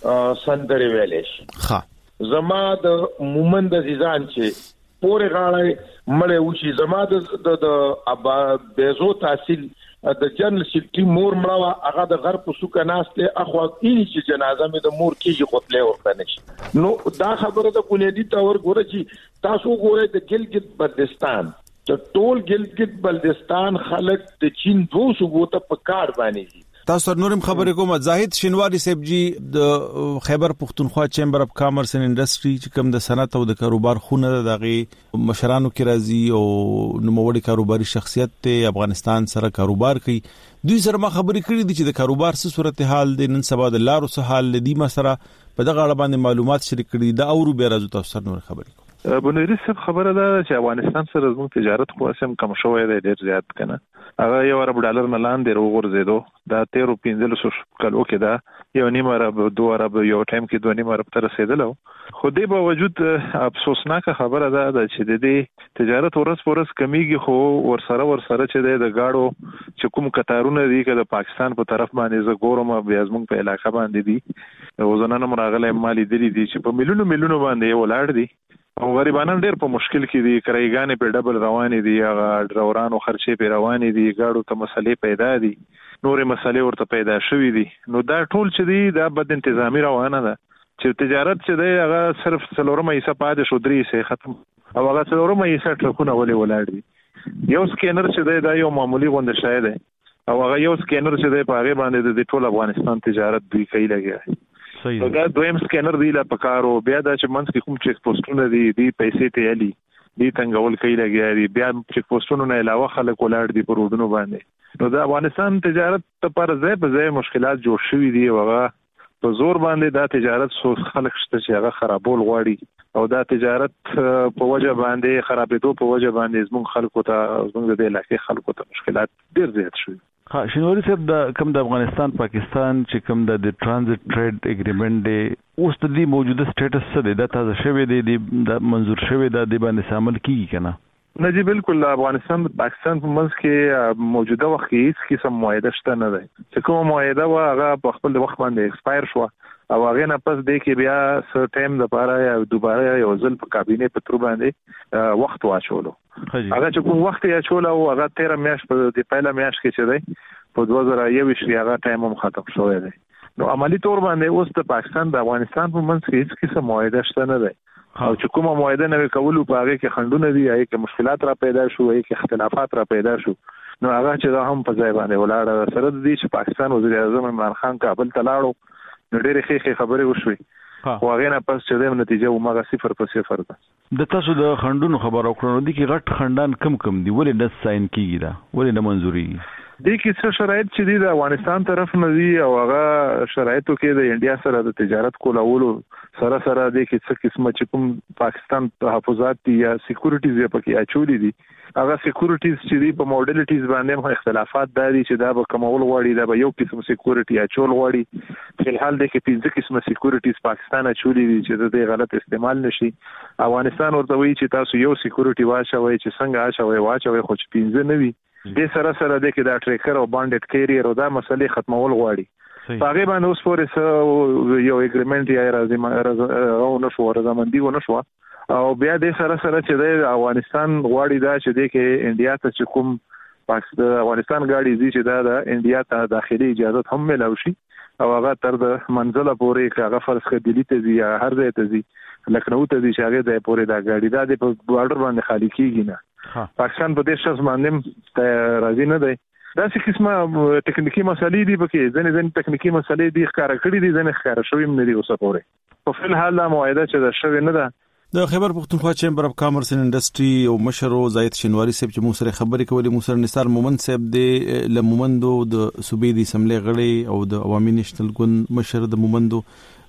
سندري ویلې ښه زما د مومند عزیزان چې پورې غاړه مړې وشي زما د د ابا بیزو تحصیل د جنرال سیکټری مور مړه هغه د غرب سوکه ناشته اخو کینی چې جنازه مې د مور کېږي خپلې ورته نشي نو دا خبره د کونیدي تور ګوره چې تاسو ګوره د ګلګت بلتستان ته ټول ګلګت بلتستان خلک د چین دوه صوبو ته په کار باندې تاسو نورم خبرې کوم زاهد شینواری صاحب جی د خیبر پختونخوا چیمبر اف کامرس اینڈ انډستری چې کوم د صنعت او د کاروبار خونه دغه مشرانو کې راځي او نوموړي کاروباري شخصیت ته افغانستان سره کاروبار کوي دوی سره ما خبرې کړې دي چې د کاروبار څه صورتحال د نن سبا د لارو څه حال دي ما سره په دغه اړه باندې معلومات شریک کړي دا اورو بیا راځو تاسو سره نور خبرې بنوري صاحب خبره ده چې افغانستان سره زموږ تجارت خو سم کم شوی دی ډیر زیات کنه هغه یو ارب ډالر نه لاندې وګرځیدو دا تیر او پنځه سو کلو کې دا یو نیم ارب دوه ارب یو ټایم کې دوه نیم ارب تر رسیدلو خو دې په وجود افسوسناک خبره ده چې د دې تجارت ورس ورس کمیږي خو ورسره ورسره چې د گاډو چې کوم قطارونه دي چې د پاکستان په طرف باندې ز ګورم بیا زموږ په علاقې باندې دي او زنانه مراغله مالی دي دي چې په ملیونو ملیونو باندې ولاړ دي او غریبانان ډېر په مشکل کې دي کرایګانې په ډبل روانې دي هغه ډرورانو خرچې په روانې دي گاډو ته مسلې پیدا دي نورې مسلې ورته پیدا شوې دي نو دا ټول چې دي دا بد انتظامی روانه ده چې تجارت چې دی هغه صرف څلورمه حصہ پاتې شو درې حصے ختم او هغه څلورمه حصہ ټرکونه ولې ولاړ دي یو سکینر چې دی دا یو معمولی غونډه شای دی او هغه یو سکینر چې دی په هغه باندې د ټول افغانستان تجارت دوی کوي لګي صحیح دا دویم سکینر دی لا پکارو بیا دا چې منځ کې کوم چیک پوسټونه دي دی پیسې ته علي دی څنګه ول کوي لګي بیا چیک پوسټونو نه علاوه خلک ولاړ دي په روډونو باندې نو دا افغانستان تجارت لپاره ځای په ځای مشکلات جوړ شوي دي هغه په زور باندې دا تجارت سو خلک شته چې هغه خرابول غواړي او دا تجارت په وجه باندې خرابېدو په وجه باندې زموږ خلکو ته زموږ د علاقې خلکو ته مشکلات ډېر زیات شوي ها شینواری صاحب د کوم د افغانستان پاکستان چې کوم د ټرانزیت ټریډ اګریمنت دی اوس د دې موجوده سټیټس څه دی دا تازه شوی دی د منزور شوی دا د باندې شامل کیږي کنه نه جی بالکل افغانستان پاکستان په منځ کې موجوده وخت کې هیڅ قسم معاهده شته نه ده چې کوم معاهده وا هغه په خپل وخت باندې ایکسپایر شو او هغه نه پس د کې بیا سر ټایم د لپاره یا دوباره یو ځل په کابینه په تر باندې وخت واچولو هغه چې کوم وخت یې چول او هغه تیر میاش په د پهلا میاش کې چې دی په دوه زره یو شي هغه ټایم هم ختم شوی دی نو عملی تور باندې اوس د پاکستان د افغانستان په منځ کې هیڅ قسم معاهده شته نه ده او چې کومه معاهده نه کولو په هغه کې خندونه دي هغه کې مشکلات را پیدا شو هغه کې اختلافات را پیدا شو نو هغه چې هم په ځای باندې ولاړ سره د دې چې پاکستان وزیر اعظم عمران خان کابل ته لاړو نو ډېرې ښې خبرې وشوي خو هغه نه پس چې د نتیجه ومغه صفر په صفر ده د تاسو د خندونو خبرو کړو دي کې غټ خندان کم کم دي ولې د ساين کیږي دا ولې د منځوري دي کې څه شرایط چې دي د افغانستان طرف نه دي او هغه شرایطو کې د انډیا سره د تجارت کولولو سره سره د کې څه قسمه چې کوم پاکستان تحفظات دي یا سکیورټیز یې پکې اچولې دي هغه سکیورټیز چې دي په موډلیټیز باندې هم اختلافات دي چې دا به کمول غواړي دا به یو قسم سکیورټي اچول غواړي په الحال د کې پنځه قسمه سکیورټیز پاکستان اچولې دي چې د غلط استعمال نشي افغانستان ورته وایي چې تاسو یو سکیورټي واچوي چې څنګه اچوي واچوي خو چې پنځه نه وي د سره سره د کې دا ټریکر او باندډ کیریئر او دا مسلې ختمول غواړي هغه باندې اوس پورې یو اګریمنت یا راځي او نشو رضامندي و نشو او بیا د سره سره چې د افغانستان غواړي دا چې د کې انډیا ته چې کوم پاکستان افغانستان غاړي دي چې دا د انډیا ته داخلي اجازه هم ملو شي او هغه تر د منځله پورې هغه فرض کړي دي ته زی هر ځای ته زی لکھنؤ ته دي چې هغه د پورې دا غاړي دا د بارډر باندې خالی کیږي نه پاکستان په دې شخص باندې راځي نه دی دا څه قسمه ټکنیکی مسلې دي پکې ځنې ځنې ټکنیکی مسلې دي ښکارا کړې دي ځنې ښکارا شوی نه دي اوسه پورې په فل حال دا معاهده چې دا شوی نه ده د خیبر پختونخوا چیمبر اف کامرس اینڈ انډستری او مشر زاهد شینواری صاحب چې موږ سره خبرې کولې موږ سره نثار مومند صاحب د لمومندو د صوبې د اسمبلی غړي او د عوامي نېشنل ګوند مشر د مومندو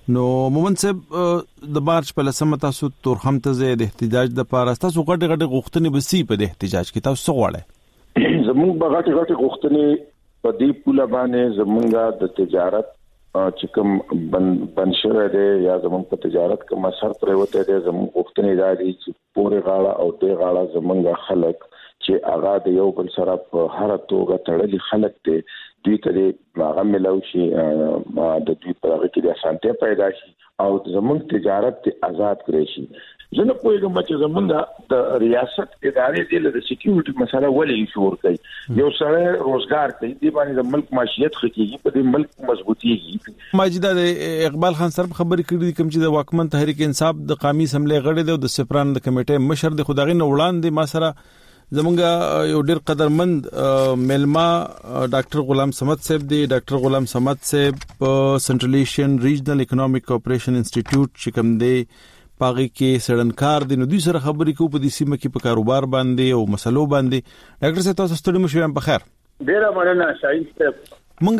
نو مومن صاحب د مارچ په لسمه تاسو تورخم ته د احتجاج د پاره تاسو غټ غټ غوښتنې بسی په د احتجاج کې تاسو غواړئ زموږ په غټ غټ غوښتنې په دې پوله باندې زمونږه د تجارت چې کوم بنشره ده یا زمون په تجارت کوم اثر پروته ده زمون غوښتنې دا دي چې پورې غاړه او دې غاړه زمونږه خلک چې هغه د یو بل سره په هر توګه تړلي خلک دي دوی ته هغه ملو شي د دوی په هغه کې د اسانتیا پیدا شي او زمون تجارت ته آزاد کړي شي زنه کوم چې زمونږ د ریاست ادارې د سکیورټي مسله ولې شور کوي یو سره روزګار کوي د باندې د ملک معیشت خکېږي په دې ملک مضبوطیږي ماجد اقبال خان سره خبرې کړې کوم چې د واکمن تحریک انصاف د قومي اسمبلی غړي د سپران د کمیټې مشر د خدایغي نوړاندې ما سره زمونږ یو ډېر قدرمند ملما ډاکټر غلام صمد صاحب دی ډاکټر غلام صمد صاحب په سنټرل ایشین ریجنل اکونومیک کوپریشن انسټیټیوټ چې کوم دی پاغي کې سړنکار دي نو دوی سره خبرې کوو په دې سیمه کې په کاروبار باندې او مسلو باندې ډاکټر صاحب تاسو ستړي مو شوم په خیر ډیره مننه شاهین صاحب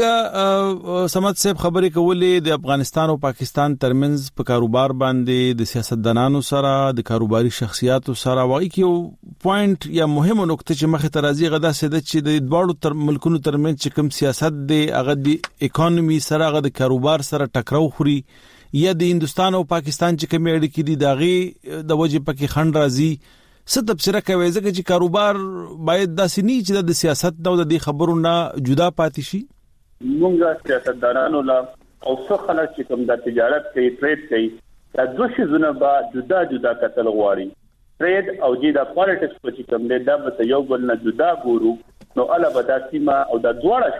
مونږه سمات صاحب خبرې کولې د افغانستان او پاکستان ترمنځ په کاروبار باندې د سیاستدانانو سره د کاروباري شخصیاتو سره وايي کې پوینټ یا مهمه نقطه چې مخه ترازی غدا سده چې د دواړو تر ملکونو ترمنځ چې کوم سیاست دی هغه د اکانومي سره هغه د کاروبار سره ټکراو خوري یا د هندستان او پاکستان چې کوم اړیکې دي داغي د وجه پکې خند راځي څه تبصره کوي ځکه چې کاروبار باید داسې نه چې د سیاست او د خبرو نه جدا پاتې شي موږ سیاستدانانو لا او څو خلک چې کوم د تجارت کوي ټریډ کوي دا دوه شیزونه به جدا جدا کتل غواړي ټریډ او جې د پالیټکس په چې کوم دا به یو بل نه جدا ګورو نو الا به د سیمه او د دواړه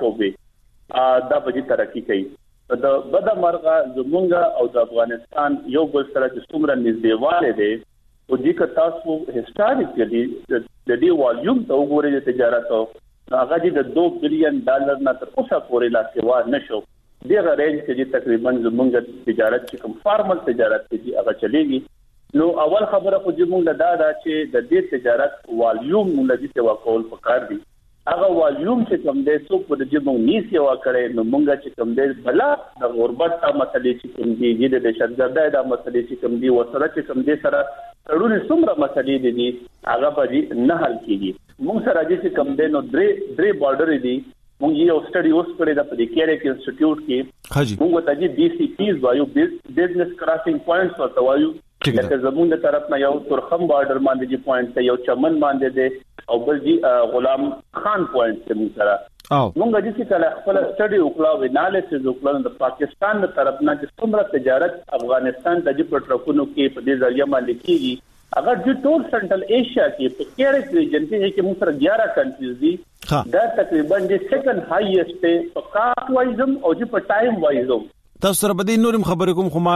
شوبې دا به ترقی کوي د بده مرغه زمونږ او د افغانستان یو بل سره چې څومره نږدېواله دي او د تاسو هیستوریکلی د دې والیوم ته وګورئ د تجارت او هغه د دوه بلین ډالر نه تر اوسه پورې لا سیوا نشو دغه رینج کې تقریبا زمونږ تجارت چې کوم فارمل تجارت کې هغه چلیږي نو اول خبره خو زمونږ دا ده چې د دې تجارت والیوم مولدي ته وکول پکار دي هغه والیوم چې کوم دې څوک په دې جمع نیسی واکړي نو مونږه چې کوم دې بلا د غربت ته مسلې چې کوم دي د دهشتګردۍ د مسلې چې کوم دي وسره چې کوم دې سره تړونې څومره مسلې دي هغه به نه حل کیږي مونږ سره چې کوم دې نو درې درې بارډر دي مونږ یو سټډي اوس کړی د پدې کېره کې انسټیټیوټ کې مونږ ته چې بي سي پیز وایو بزنس کراسینګ پوینټس ورته وایو لکه زمونږ د طرف نه یو تورخم بارډر باندې چې پوینټ یو چمن باندې دی او بل دی غلام خان پوینټ څخه موږ سره موږ چې کله خپل سټډي وکړو او انالیسز وکړو د پاکستان د طرف نه چې څومره تجارت افغانستان ته د پټرکونو کې په دې ځای باندې کیږي اگر چې ټول سنټرل ایشیا کې په کېرک ریجن کې چې موږ سره یازده کنټریز دي دا تقریبا د سیکنډ هایست په کاست وایزم او چې په ټایم وایزم تاسو سره بدی نورم خبرې کوم خو ما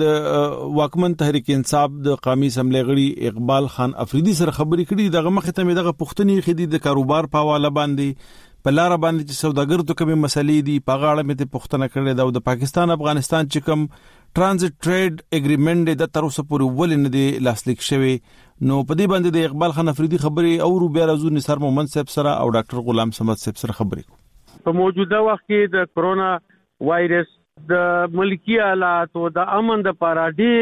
د واکمن تحریک انصاف د قومي اسمبلی غړي اقبال خان افریدي سره خبرې کړې دغه مخه ته دغه پښتني خدي د کاروبار په حواله باندې په لار باندې چې سوداګر ته کومه مسلې دي په غاړه مې ته پښتنه کړې د پاکستان افغانستان چې کوم ترانزیت ټریډ اګریمنټ د تر اوسه پورې ولې نه دی لاسلیک شوی نو په دې باندې د اقبال خان افریدي خبرې او بیا راځو نثار مومن صاحب سره او ډاکټر غلام صمد صاحب سره خبرې په موجوده وخت کې د کرونا وایرس د ملکی حالات او د امن د پاره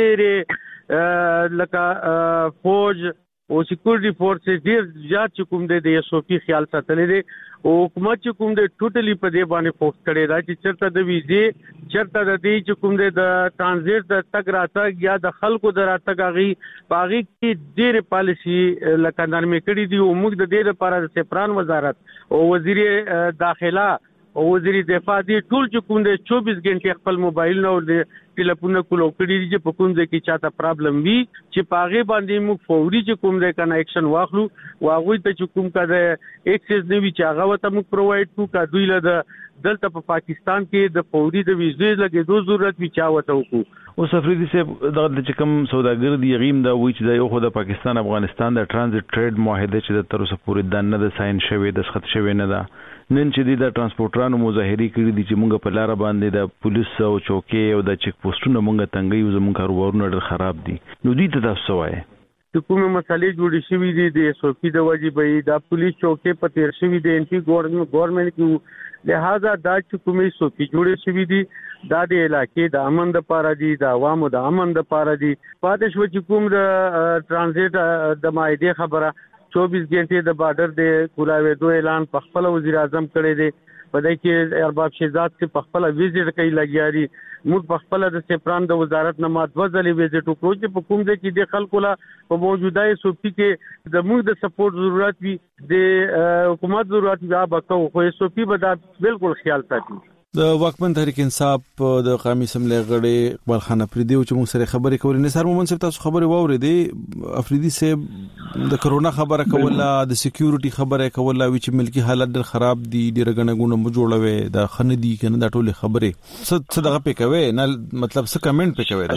ډېر لکه فوج او سکیورټي فورسز ډېر زیات کوم د ایس او پی خیال ساتلې دي او حکومت کوم د ټوټلی په دې باندې فوکس کړي دا چې چرته د ویزه چرته د دې کوم د ترانزیت د تګ راتګ یا د خلکو د راتګ غي باغی کې ډېر پالیسی لکه نرمه کړي دي او موږ د دې لپاره د سپران وزارت او وزیر داخله او وزیر دفاع دی ټول چې کوم د چوبیس غنټې خپل موبایل نو د ټلیفون کولو کړي چې په کوم ځای کې چاته پرابلم وي چې پاغه باندې موږ فوري چې کوم د کنیکشن واخلو واغوي ته چې کوم کده ایکسس نیوی چې هغه ته موږ پرووایډ کوو کا دوی له دلته په پاکستان کې د فوري د ویزې لګې دوه ضرورت وی چاوته وکړو او سفریدي صاحب دغه چې کوم سوداګر دی غیم دا وی چې د یو خو د پاکستان افغانستان د ترانزیت ټریډ معاهده چې د تر اوسه پورې د نه د ساين شوی د خط شوی نه ده نن چې د ترانسپورټرانو مظاهري کړي دي چې مونږ په لار باندې د پولیس او چوکي او د چیک پوسټونو مونږ تنګي او زموږ کاروبارونه ډېر خراب دي نو دوی ته تاسو وایي چې کومه مسالې جوړې شوې دي د ایس او پی د واجبې د پولیس چوکي په تیر شوې دي انټي ګورنمنت ګورنمنت کې لہذا دا چې کومې ایس او پی جوړې شوې دي دا د علاقې د امن لپاره دي، د عوامو د امن لپاره دي. پاتې شو چې کوم د ترانزیت د مایده خبره چوبیس غنټې د بارډر د کولاوېدو اعلان په خپل وزیر اعظم کړی دی. په دې کې ارباب شهزاد چې په خپل ویزټ کوي لګیاري، موږ په خپل د سپران د وزارت نه ماده ځلې ویزټ وکړو چې په کوم ځای کې د خلکو لا په موجوده صوفي کې د موږ د سپورټ ضرورت وي، د حکومت ضرورت وي، هغه کو خو صوفي به دا بالکل خیال ساتي. د واکمن تحریک انصاف د قومي سملې غړي اقبال خان افریدي چې موږ سره خبرې کولې، نثار مومن صاحب تاسو خبرې واورېدې. افریدي صاحب د کرونا خبره کوله، د سکیورټي خبره کوله، چې ملکی حالت ډېر خراب دي، ډېر غنګونه مو جوړوي، د خندي کنه د ټوله خبره څه څه دغه پکوي نه، مطلب څه کمنټ پکوي.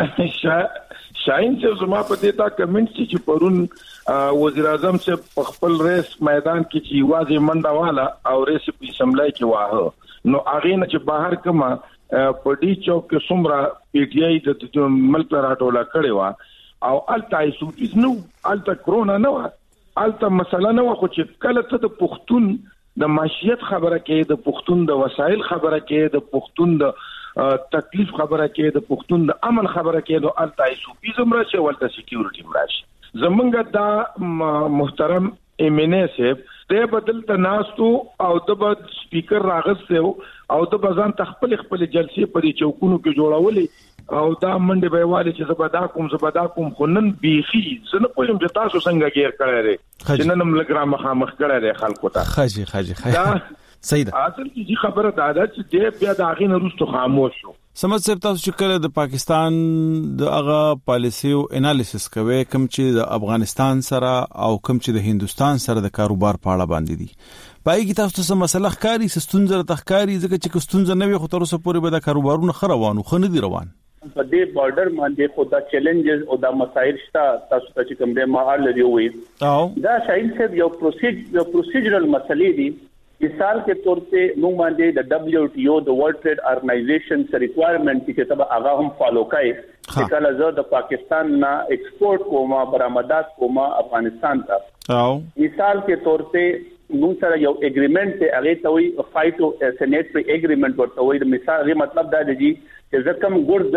شاهین چې زما په دې تا کمنټ چې پرون وزیر اعظم چې خپل ریس میدان کې چې واځي منډه والا او ریس په سملای کې واه، نو هغه نه چې بهر کما په ډي چوک کې څومره پی ټ آی د ملک راټوله کړي وا او الته ایسوټیز نو الته کرونا نو الته مسله نو خو چې کله ته د پښتون د معیشت خبره کې، د پښتون د وسایل خبره کې، د پښتون د تکلیف خبره کې، د پښتون د امن خبره کې، نو الته ایسوټیز مرا چې ولته سکیورټي مراشي. زمونږ دا محترم ایمنه صاحب د بدل تناستو او د بد سپیکر راغسته او د بزان تخپل خپل جلسې په دې چوکونو کې جوړولې او دا منډه به والي چې زبدا کوم زبدا کوم خنن بیخي زنه پویم چې تاسو څنګه غیر کړی چې نن ملګرا مخامخ کړی خلکو ته. خاجي خاجي خاجي سید اصل کې خبره دا ده چې دې بیا د اغین روستو خاموش شو. سمجھ صاحب تاسو چې کله د پاکستان د هغه پالیسی او انالیسس کوي کوم چې د افغانستان سره او کوم چې د هندستان سره د کاروبار په اړه باندې دي، پای کې تاسو څه مسله ښکاری ستونزه تخکاری ځکه چې ستونزه نه وي خو تر اوسه پورې به د کاروبارونو خروانو خنه دي روان په دې بارډر باندې خو دا چیلنجز او دا مسایل شته. تاسو ته چې کوم د مهال لري وي دا شاین صاحب یو پروسیج یو پروسیجرل مسلې دي. مثال کے طور پہ موږ باندې د دبليو ټي او د ورلد ټریډ ارګنایزیشن سره ریکوایرمنٹ چې تبع هغه هم فالو کوي چې کله زه د پاکستان نه ایکسپورټ کوم برآمدات کوم افغانستان ته او مثال کے طور پہ موږ سره یو اګریمنٹ ته هغه ته وي فایټو سینیټری اګریمنٹ ورته وي. مثال غي مطلب دا دی چې زکم ګور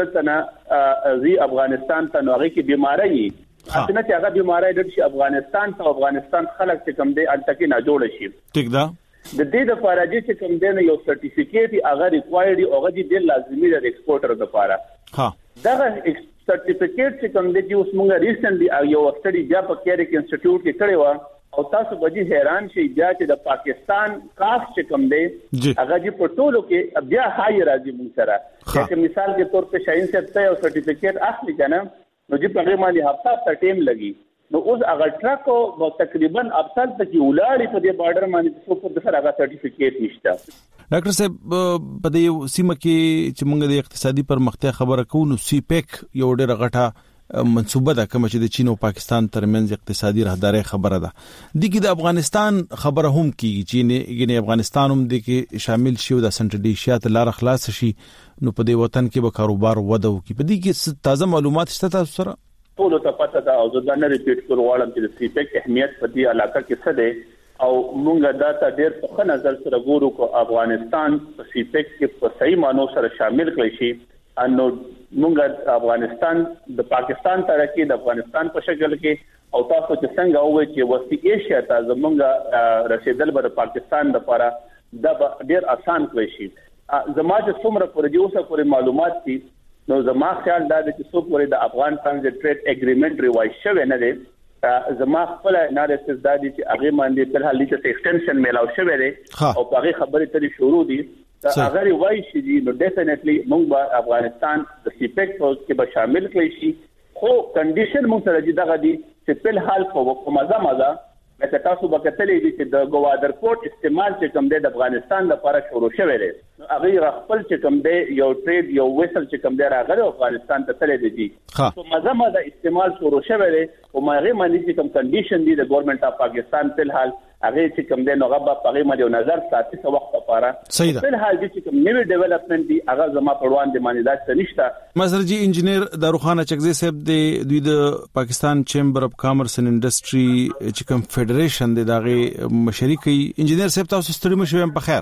دتنه زی افغانستان ته نو هغه کې بیماری اته چې هغه بیماری د افغانستان ته افغانستان خلک چې کم دی الټکی نه جوړ شي. ٹھیک ده د دې د فارجي چې کوم دی یو سرټیفیکیټ هغه ریکوایرډ او هغه دی لازمي د ایکسپورټر لپاره. ها دا سرټیفیکیټ چې کوم دی چې اوس موږ ریسنټلی یو سټډي بیا په کیریک انسټیټیوټ کې کړی و او تاسو به دې حیران شئ بیا چې د پاکستان کاست چې کوم دی هغه دی په ټولو کې بیا هاي راځي موږ سره. چې مثال کے طور په شاین سے ته یو سرټیفیکیټ اخلي کنه نو چې په غوړي هفته ته ټیم لګي نو اوس هغه ټرک او تقریبا افسر ته کې ولاړې په دې بارډر باندې څو په سره هغه سرټیفیکیټ نشته. ډاکټر صاحب په دې سیمه کې چې موږ د اقتصادي پرمختیا خبره کوو نو سی پیک یو ډېر غټه منصوبه ده کوم چې د چین او پاکستان ترمنځ اقتصادي راهداري خبره ده. د کې د افغانستان خبره هم کیږي چې نه افغانستان هم د کې شامل شي او د سنټرل ایشیا ته لار خلاص شي نو په دې وطن کې به کاروبار وده وکړي. په دې کې تازه معلومات شته تاسو سره؟ ټول ته پته ده او زه نه ریپیټ کول غواړم چې د سی پیک اهمیت په دې علاقه کې څه ده او موږ دا ته ډېر په نظر سره ګورو کو افغانستان په سی پیک کې په صحیح مانو سره شامل کړي شي انو موږ افغانستان د پاکستان ترقی د افغانستان په شکل کې او تاسو چې څنګه وایي چې وسطي ایشیا ته زمونږ رسیدل به پاکستان لپاره دا ډېر آسان کړی شي. زما چې څومره پرې اوسه پورې معلومات دي نو زما خیال دا دی چې څو پورې د افغان ترانزیت ټریډ اګریمنٹ ریوایز شوی نه دی. زما خپل انالیسس دا دی چې هغه باندې په حال کې ایکسټنشن میلاو شوی دی او هغه خبرې ترې شروع دي اگر ریوایز شي نو ډیفینیټلی موږ به افغانستان د سی پیک کې به شامل کړی شي. خو کنډیشن موږ سره دغه دی چې په حال په مزه مزه لکه تاسو به کتلې دي چې د ګوادر پورت استعمال چې کوم دی د افغانستان لپاره شروع شوی دی. هغه خپل چې کوم دی یو ټریډ یو ویسل چې کوم دی راغلی افغانستان ته تللی دی په مزه مزه استعمال شروع شوی دی او هغه باندې چې کوم کنډیشن دی د ګورنمنت اف پاکستان په حال هغه چې کوم دی نو هغه په هغه باندې نظر ساتي څو وخت لپاره په حال چې کوم نیو ډیولپمنٹ دی هغه زما په وړاندې باندې دا څه نشته. مزرجي انجینیر داروخان چکزی صاحب دی دوی د پاکستان چیمبر اف کامرس اینڈ انډستری چې کوم فدریشن دی دغه مشري کوي. انجینیر صاحب تاسو ستړي مشوي په خیر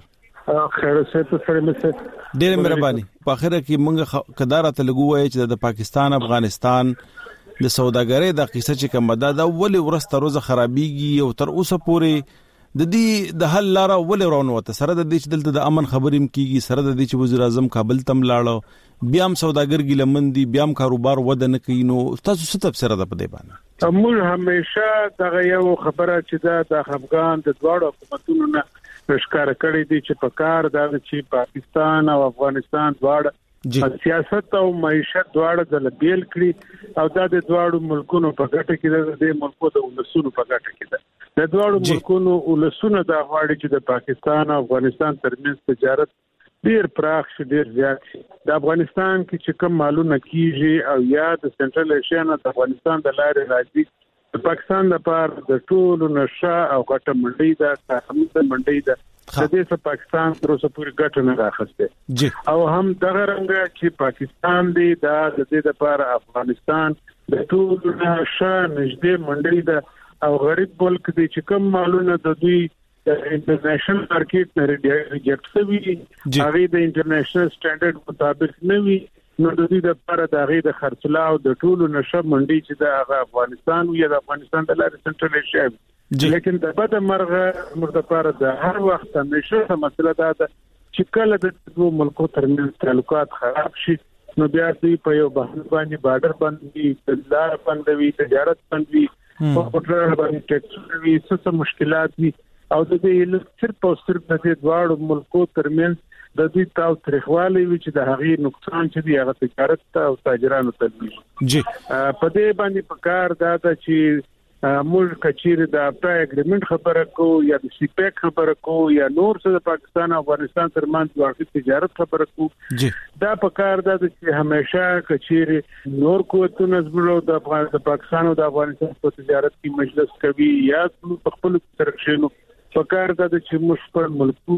خیر سه سره مسه ډېر مهرباني. په اخر کې موږ قدارت لګوي چې د پاکستان افغانستان د سوداګرۍ د قصه چې کوم ده دا ولې ورسته روزه خرابيږي او تر اوسه پورې د دې د حل لاره ولې روانه وته سره د دې چې دلته د امن خبرې کیږي سره د دې چې وزیر اعظم کابل تم لاړو بیا هم سوداګر ګلمندي بیا هم کاروبار وده نه کوي نو تاسو څه تفسیر ده په دې باندې؟ موږ همیشه دا یو خبره چې دا د افغان د دواړو حکومتونو نه ښکار کړی دي چې په کار دا چې پاکستان او افغانستان دواړه سیاست او معیشت دواړه د بیل کړی او دا د دواړو ملکونو په ګټه کې د ملکونو د ولسونو په ګټه کې ده. د دواړو ملکونو ولسونو د غواړي چې د پاکستان او افغانستان ترمنځ تجارت ډیر پراخ شي ډیر زیات شي. د افغانستان کې چې کوم مالونه کیږي او یا د سنټرل ایشیا نه د افغانستان د لارې راځي د پاکستان لپاره د ټولو نشه او غټه منډي ده تخمینه منډي ده د دې څخه پاکستان تر اوسه پورې ګټه نه راخسته او هم دغه رنګ چې پاکستان دی دا د دې لپاره افغانستان د ټولو نشه نږدې منډي ده او غریب ملک دی چې کوم مالونه د دوی د انټرنیشنل مارکیټ نه ریجیکټ شوی هغه د انټرنیشنل سټانډرډ مطابق نه وي نو د دې لپاره د هغه د خرڅلاو د ټولو نشه منډي چې د افغانستان یا د افغانستان د لارې سنټرل ایشیا لیکن د بده مرغه مرده لپاره د هر وخت همیشه مسله دا ده چې کله د دوه ملکو ترمنځ تعلقات خراب شي نو بیا دوی په یو بحث باندې بارډر باندې د لار باندې تجارت باندې په پټر باندې ټیکس وی څه مشکلات دي او د دې صرف او صرف د دواړو ملکو ترمنځ د دې تاو تاریخوالي چې د هغې نقصان چې دی هغه تجارت او تاجرانو ته دي. جی په دې باندې په کار دا چې موږ کچیر د اپټای اګریمنت خبره کو یا د سی پیک خبره کو یا نور څه د پاکستان او افغانستان ترمنځ واقعي تجارت خبره کو دا په کار دا چې همیشه کچیر نور قوتونه زموږ د افغان د پاکستان او د افغانستان په تجارت کې مجلس کوي یا په خپل ترخشنو په کار دا چې موږ په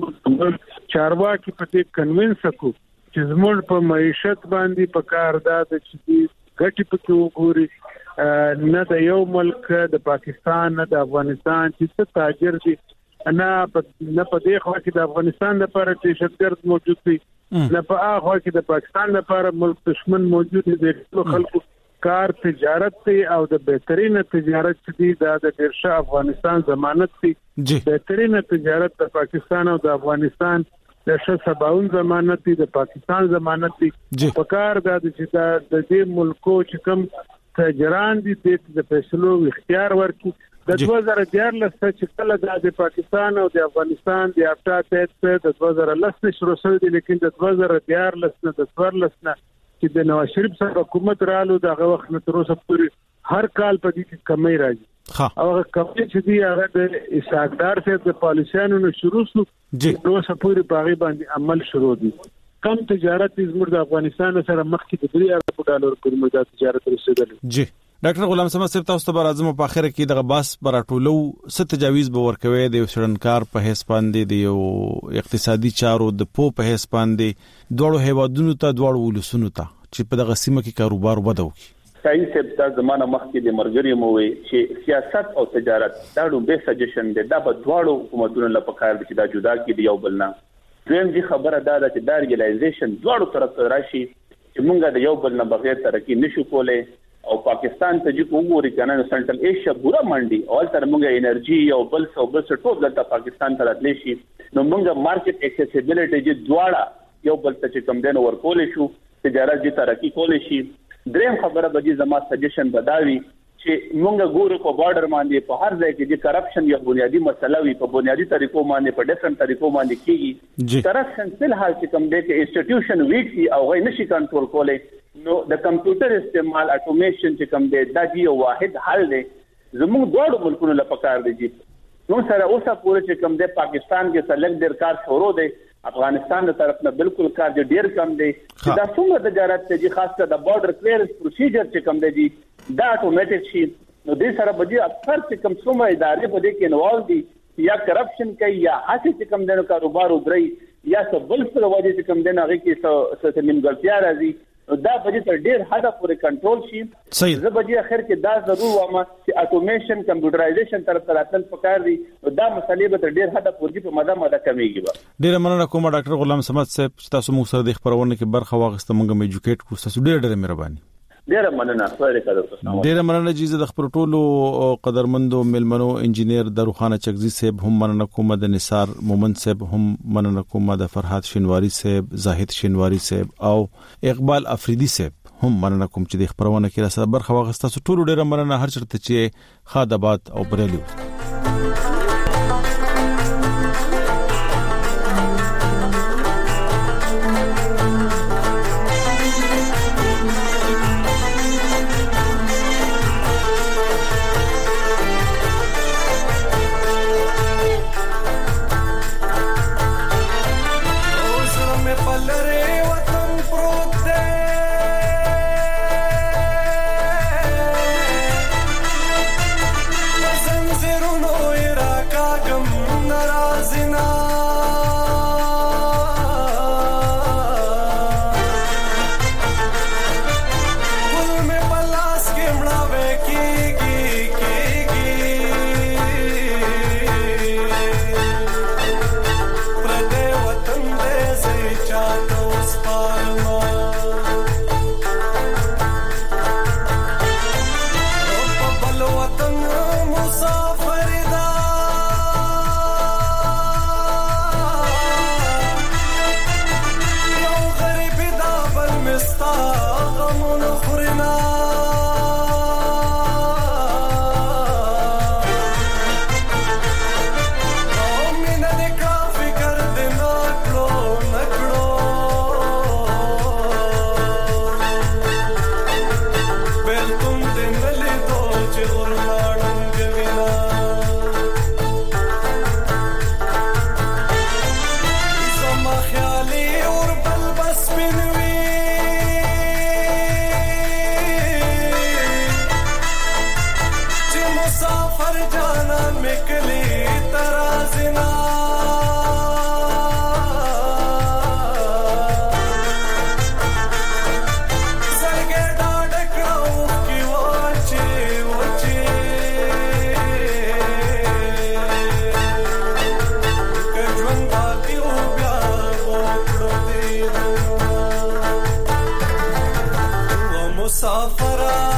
ملکو چارواکي په دې کنوینس کو چې زموږ په معیشت باندې په کار دا چې ګټي پکې وګوري نه د یو ملک د پاکستان نه د افغانستان چې څه تاجر دي نه نه په دې خوا کې د افغانستان لپاره دهشتګرد موجود دي نه په هغه خوا کې د پاکستان لپاره ملک دشمن موجود دي د خلکو کار تجارت دی او د بهترینه تجارت دی د ډیرشه افغانستان ضمانت دی بهترینه تجارت د پاکستان او د افغانستان د شه سباون ضمانت دی د پاکستان ضمانت دی په کار د چې د دې ملکو چې کوم تاجران دي د فیصلو اختیار ورکړي د دوه زره دیارلس چې کله د پاکستان او د افغانستان د اپټا تحت د دوه زره لس شروع شوی دی لیکن د دوه زره دیارلس نه د څوارلس نه چې د نواز شریف سره حکومت رالو دغه وخت نه تر اوسه پورې هر کال په دې کې کمی راځي او هغه کمی چې دی هغه د اسحاقدار صاحب د پالیسیانو نه شروع شو چې اوسه پورې باغی باندې عمل شروع دي. کم تجارت زموږ د افغانستان سره مخکې د درې ارب ډالر پورې موږ د تجارت رسیدل. جی ډاکټر غلام سمد صاحب تاسو ته بر اعظم په اخر کې د غباس براټولو ست تجاویز به ورکوي د شرنکار په حساب باندې د یو اقتصادي چارو د پو په حساب باندې دوړو هیوادونو ته دوړو ولسونو ته چې په دغه سیمه کې کاروبار وده وکړي. صحیح سب د زمانه مخکې د مرګري مو وي چې سیاست او تجارت دا ډېر سجیشن دی دا په دوړو حکومتونو لپاره کار دي چې دا جدا کړي یو بل نه. دویم دي خبره دا ده چې دا ریلایزیشن دوړو طرف راشي چې مونږ د یو بل نه بغیر ترقی نشو کولای او پاکستان ته چې وګوري کنه سنټرل ایشیا پورا منډي او تر مونږه انرژي او بل څه بل څه ټول د پاکستان ته راتلی شي نو مونږه مارکیټ اکسیسیبিলিټي چې دواړه یو بل څه چې کم دین ورکول شي تجارت دي ترقی کول شي. دریم خبره به دي زما سجیشن بداوي چې مونږ ګورو په بارډر باندې په هر ځای کې د کرپشن یا بنیادی مسله وي په بنیادی طریقو باندې په ډیفرنٹ طریقو باندې کیږي کرپشن فل حال چې کوم دی کې انسټیټیوشن ویک سي او غي نشي کنټرول کولای نو د کمپیوټر استعمال اټومیشن چې کوم دی دا دی یو واحد حل دی زموږ دوه ملکونو لپاره کار دی نو سره اوسه پوره چې کوم دی پاکستان کې سلګ ډیر کار شروع دی افغانستان د طرف نه بالکل کار دی ډیر کم دی دا څومره تجارت دی خاص کر د بارډر کلیئرنس پروسیجر چې کوم دی دا اتوماتیک شي نو دې سره به اکثر چې کوم څومره ادارې په دې کې انوالو دي یا کرپشن کوي یا هڅه چې کوم دنو کاروبار ودري یا څه بل څه وجه چې کوم دنو هغه کې څه څه نیمګړتیا راځي دا به تر ډیر حد پورې کنټرول شي. زه به اخر کې دا ضرور وایم چې اټومیشن کمپیوټرایزیشن طرف ته راتل پکار دي. دا مسلې به تر ډیر حد پورې په ماده ماده کمیږي. ډیر مننه کوم ډاکټر غلام صمد صاحب چې تاسو موږ سره د خبرونه کې برخه واغسته موږ مې ایجوکیټ کړو. تاسو ډیر ډیر مهرباني. ډیر مننه. خیر کړو. ډیر مننه چې د خبر ټولو قدرمندو ملمنو انجینیر دروخانه چغزي صاحب هم مننه کوم، د نثار مومن صاحب هم مننه کوم، د فرحات شینواری صاحب، زاهد شینواری صاحب او اقبال افریدي صاحب هم مننه کوم چې د خبرونه کې را سره برخه واغسته. تاسو ټول ډیر مننه هر چرته چې خادبات او بریلیو. مسافرا